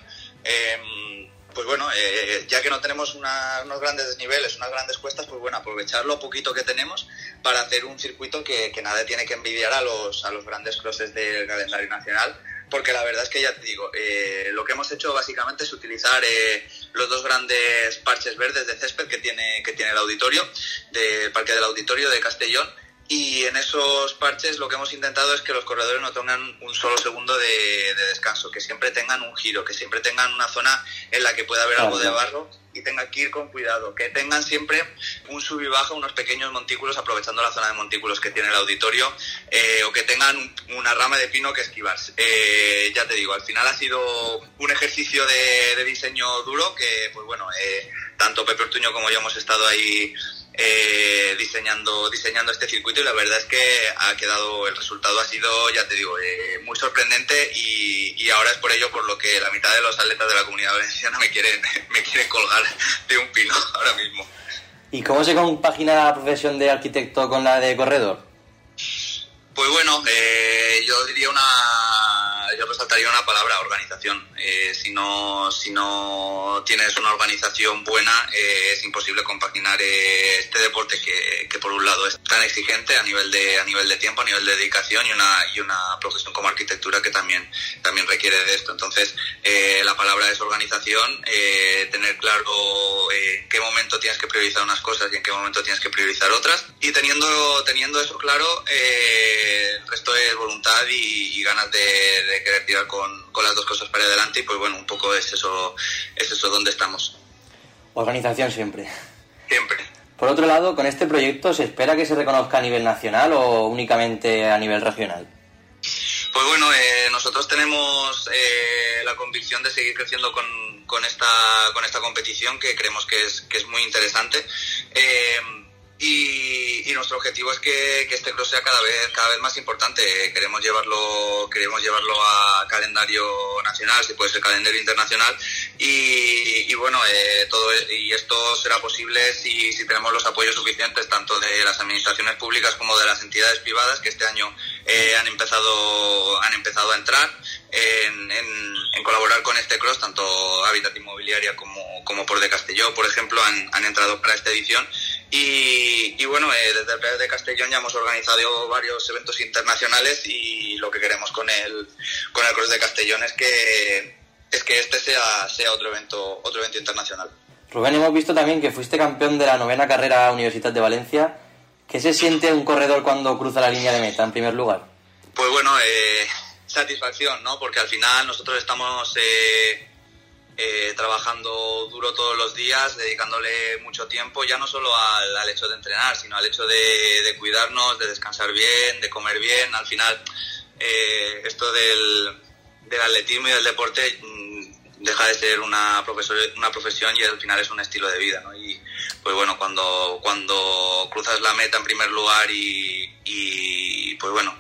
Eh, pues bueno, eh, ya que no tenemos una, unos grandes desniveles, unas grandes cuestas, pues bueno, aprovechar lo poquito que tenemos para hacer un circuito que, que nada tiene que envidiar a los, a los grandes crosses del calendario nacional, porque la verdad es que ya te digo, eh, lo que hemos hecho básicamente es utilizar eh, los dos grandes parches verdes de césped que tiene, que tiene el auditorio, del Parque del Auditorio de Castellón, y en esos parches lo que hemos intentado es que los corredores no tengan un solo segundo de, de descanso, que siempre tengan un giro, que siempre tengan una zona en la que pueda haber algo de barro y tengan que ir con cuidado, que tengan siempre un sub y baja, unos pequeños montículos, aprovechando la zona de montículos que tiene el auditorio, eh, o que tengan un, una rama de pino que esquivar. Eh, ya te digo, al final ha sido un ejercicio de, de diseño duro que, pues bueno, eh, tanto Pepe Ortuño como yo hemos estado ahí Eh, diseñando diseñando este circuito y la verdad es que ha quedado, el resultado ha sido, ya te digo, eh, muy sorprendente y, y ahora es por ello por lo que la mitad de los atletas de la Comunidad Valenciana me quieren me quieren colgar de un pino ahora mismo. ¿Y cómo se compagina la profesión de arquitecto con la de corredor? Pues bueno, eh, yo diría una yo resaltaría una palabra: organización. Eh, si no si no tienes una organización buena, eh, es imposible compaginar eh, este deporte que, que por un lado es tan exigente a nivel de a nivel de tiempo, a nivel de dedicación, y una y una profesión como arquitectura que también también requiere de esto. Entonces, eh, la palabra es organización, eh, tener claro eh, en qué momento tienes que priorizar unas cosas y en qué momento tienes que priorizar otras, y teniendo teniendo eso claro, eh, el resto es voluntad y, y ganas de, de querer tirar con, con las dos cosas para adelante, y pues bueno, un poco es eso, es eso donde estamos. Organización siempre. Siempre. Por otro lado, ¿con este proyecto se espera que se reconozca a nivel nacional o únicamente a nivel regional? Pues bueno, eh, nosotros tenemos eh, la convicción de seguir creciendo con, con esta con esta competición, que creemos que es que es muy interesante. Eh, Y, y nuestro objetivo es que, que este cross sea cada vez cada vez más importante. Queremos llevarlo queremos llevarlo a calendario nacional, si puede ser calendario internacional, y, y bueno, eh, todo y esto será posible si, si tenemos los apoyos suficientes tanto de las administraciones públicas como de las entidades privadas, que este año eh, han empezado han empezado a entrar en, en, en colaborar con este cross, tanto Hábitat Inmobiliaria como como por de Castelló, por ejemplo, han, han entrado para esta edición. Y, y bueno, eh, desde el P de Castellón ya hemos organizado varios eventos internacionales y lo que queremos con el, con el Cross de Castellón es que, es que este sea, sea otro evento, otro evento internacional. Rubén, hemos visto también que fuiste campeón de la novena carrera Universitat de Valencia. ¿Qué se siente un corredor cuando cruza la línea de meta en primer lugar? Pues bueno, eh, satisfacción, ¿no? Porque al final nosotros estamos eh, eh, trabajando duro todos los días, dedicándole mucho tiempo, ya no solo al, al hecho de entrenar, sino al hecho de, de cuidarnos, de descansar bien, de comer bien. Al final, eh, esto del, del atletismo y del deporte deja de ser una, profesor, una profesión y al final es un estilo de vida, ¿no? Y pues bueno, cuando, cuando cruzas la meta en primer lugar y, y pues bueno,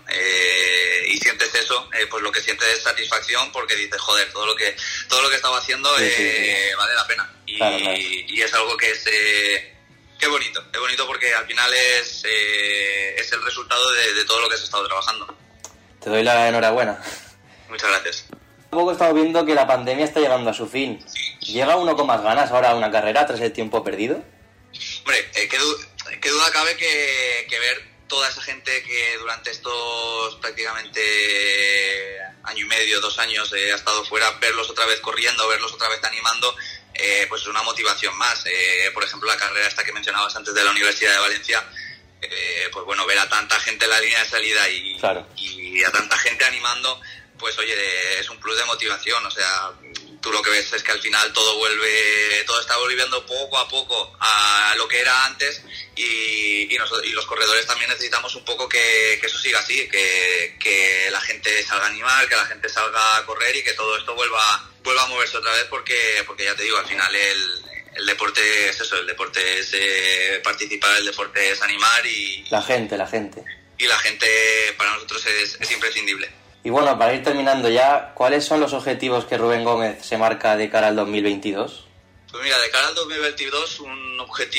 eh, y sientes eso, eh, pues lo que sientes es satisfacción porque dices, joder, todo lo que todo lo que estaba haciendo sí, eh, sí, sí. vale la pena. Y, claro, claro. y es algo que es eh, que bonito, es bonito porque al final es, eh, es el resultado de, de todo lo que has estado trabajando. Te doy la enhorabuena. Muchas gracias. Un poco he estado viendo que la pandemia está llegando a su fin. ¿Llega uno con más ganas ahora a una carrera tras el tiempo perdido? Hombre, eh, qué, du- qué duda cabe que, que ver toda esa gente que durante estos prácticamente año y medio, dos años eh, ha estado fuera, verlos otra vez corriendo, verlos otra vez animando, eh, pues es una motivación más. Eh, por ejemplo, la carrera esta que mencionabas antes de la Universidad de Valencia, eh, pues bueno, ver a tanta gente en la línea de salida y, claro. y a tanta gente animando, pues oye, es un plus de motivación. O sea, tú lo que ves es que al final todo vuelve, todo está volviendo poco a poco a lo que era antes y, y, nosotros, y los corredores también necesitamos un poco que, que eso siga así, que, que la gente salga a animar, que la gente salga a correr y que todo esto vuelva, vuelva a moverse otra vez porque, porque ya te digo, al final el, el deporte es eso, el deporte es eh, participar, el deporte es animar y... La gente, la gente. Y la gente para nosotros es, es imprescindible. Y bueno, para ir terminando ya, ¿cuáles son los objetivos que Rubén Gómez se marca de cara al dos mil veintidós? Pues mira, de cara al dos mil veintidós un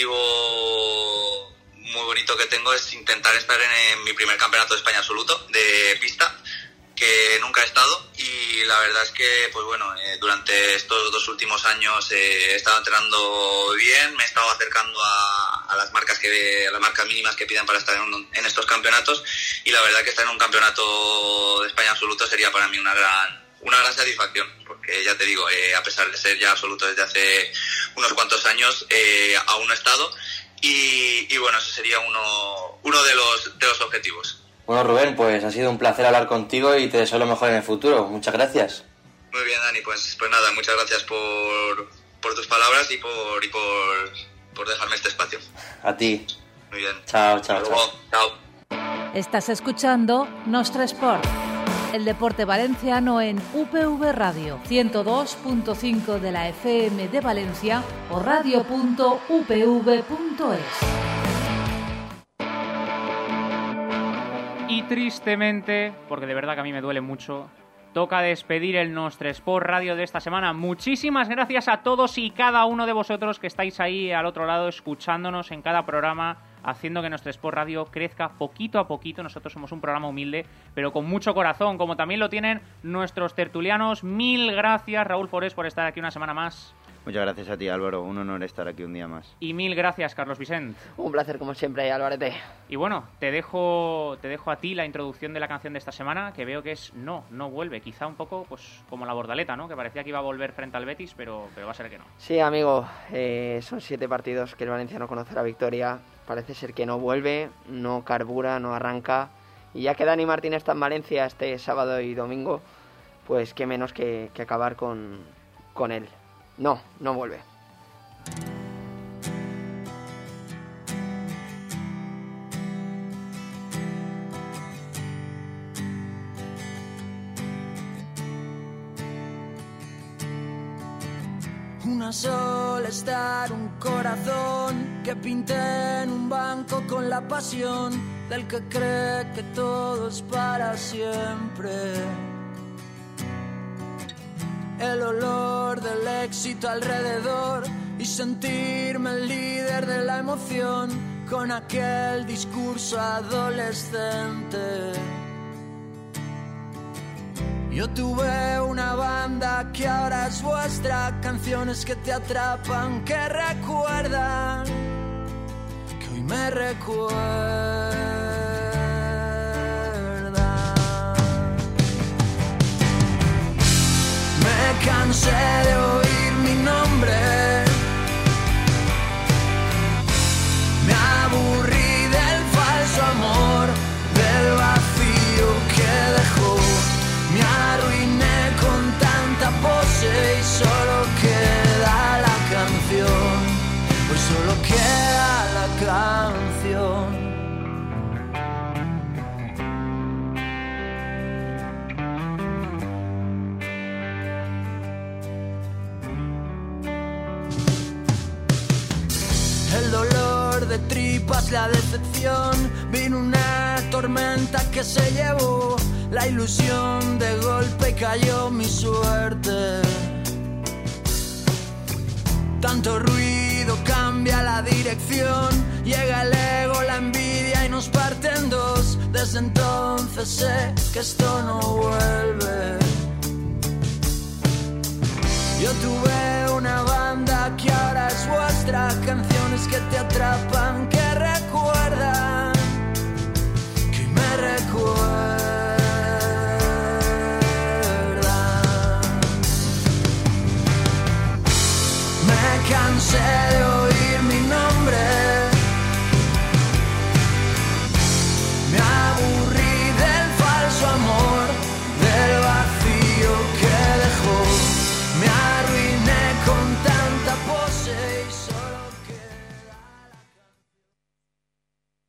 objetivo muy bonito que tengo es intentar estar en, en mi primer campeonato de España absoluto de pista, que nunca he estado, y la verdad es que pues bueno, eh, durante estos dos últimos años eh, he estado entrenando bien, me he estado acercando a, a las marcas que a las marcas mínimas que piden para estar en, en estos campeonatos, y la verdad que estar en un campeonato de España absoluto sería para mí una gran una gran satisfacción, porque ya te digo, eh, a pesar de ser ya absoluto desde hace unos cuantos años, eh, aún no he estado, y, y bueno, ese sería uno uno de los de los objetivos. Bueno, Rubén, pues ha sido un placer hablar contigo y te deseo lo mejor en el futuro. Muchas gracias. Muy bien, Dani, pues, pues nada, muchas gracias por, por tus palabras y por y por, por dejarme este espacio. A ti. Muy bien. Chao, chao, Hasta luego. chao. Chao. Estás escuchando Nostre Sport, el deporte valenciano en U P V Radio, ciento dos punto cinco de la F M de Valencia o radio punto u p v punto es. Y tristemente, porque de verdad que a mí me duele mucho, toca despedir el Nostre Sport Radio de esta semana. Muchísimas gracias a todos y cada uno de vosotros que estáis ahí al otro lado escuchándonos en cada programa, haciendo que Nostre Sport Radio crezca poquito a poquito. Nosotros somos un programa humilde, pero con mucho corazón, como también lo tienen nuestros tertulianos. Mil gracias, Raúl Forés, por estar aquí una semana más. Muchas gracias a ti, Álvaro. Un honor estar aquí un día más. Y mil gracias, Carlos Vicent. Un placer, como siempre, Álvarete. Y bueno, te dejo, te dejo a ti la introducción de la canción de esta semana, que veo que es No, no vuelve. Quizá un poco pues como la Bordaleta, ¿no? Que parecía que iba a volver frente al Betis, pero, pero va a ser que no. Sí, amigo. Eh, son siete partidos que el Valencia no conoce la victoria. Parece ser que no vuelve, no carbura, no arranca. Y ya que Dani Martín está en Valencia este sábado y domingo, pues qué menos que, que acabar con, con él. No, no vuelve. Una sola estar, un corazón que pinté en un banco con la pasión del que cree que todo es para siempre. El olor del éxito alrededor y sentirme el líder de la emoción con aquel discurso adolescente. Yo tuve una banda que ahora es vuestra, canciones que te atrapan, que recuerdan, que hoy me recuerdan. Me cansé de oír mi nombre, me aburrí del falso amor, del vacío que dejó. Me arruiné con tanta pose y solo queda la canción. Hoy solo queda la canción. El dolor de tripas, la decepción, vino una tormenta que se llevó la ilusión, de golpe cayó mi suerte. Tanto ruido cambia la dirección, llega el ego, la envidia y nos parte en dos. Desde entonces sé que esto no vuelve. Yo tuve una banda que ahora es vuestra, canciones que te atrapan,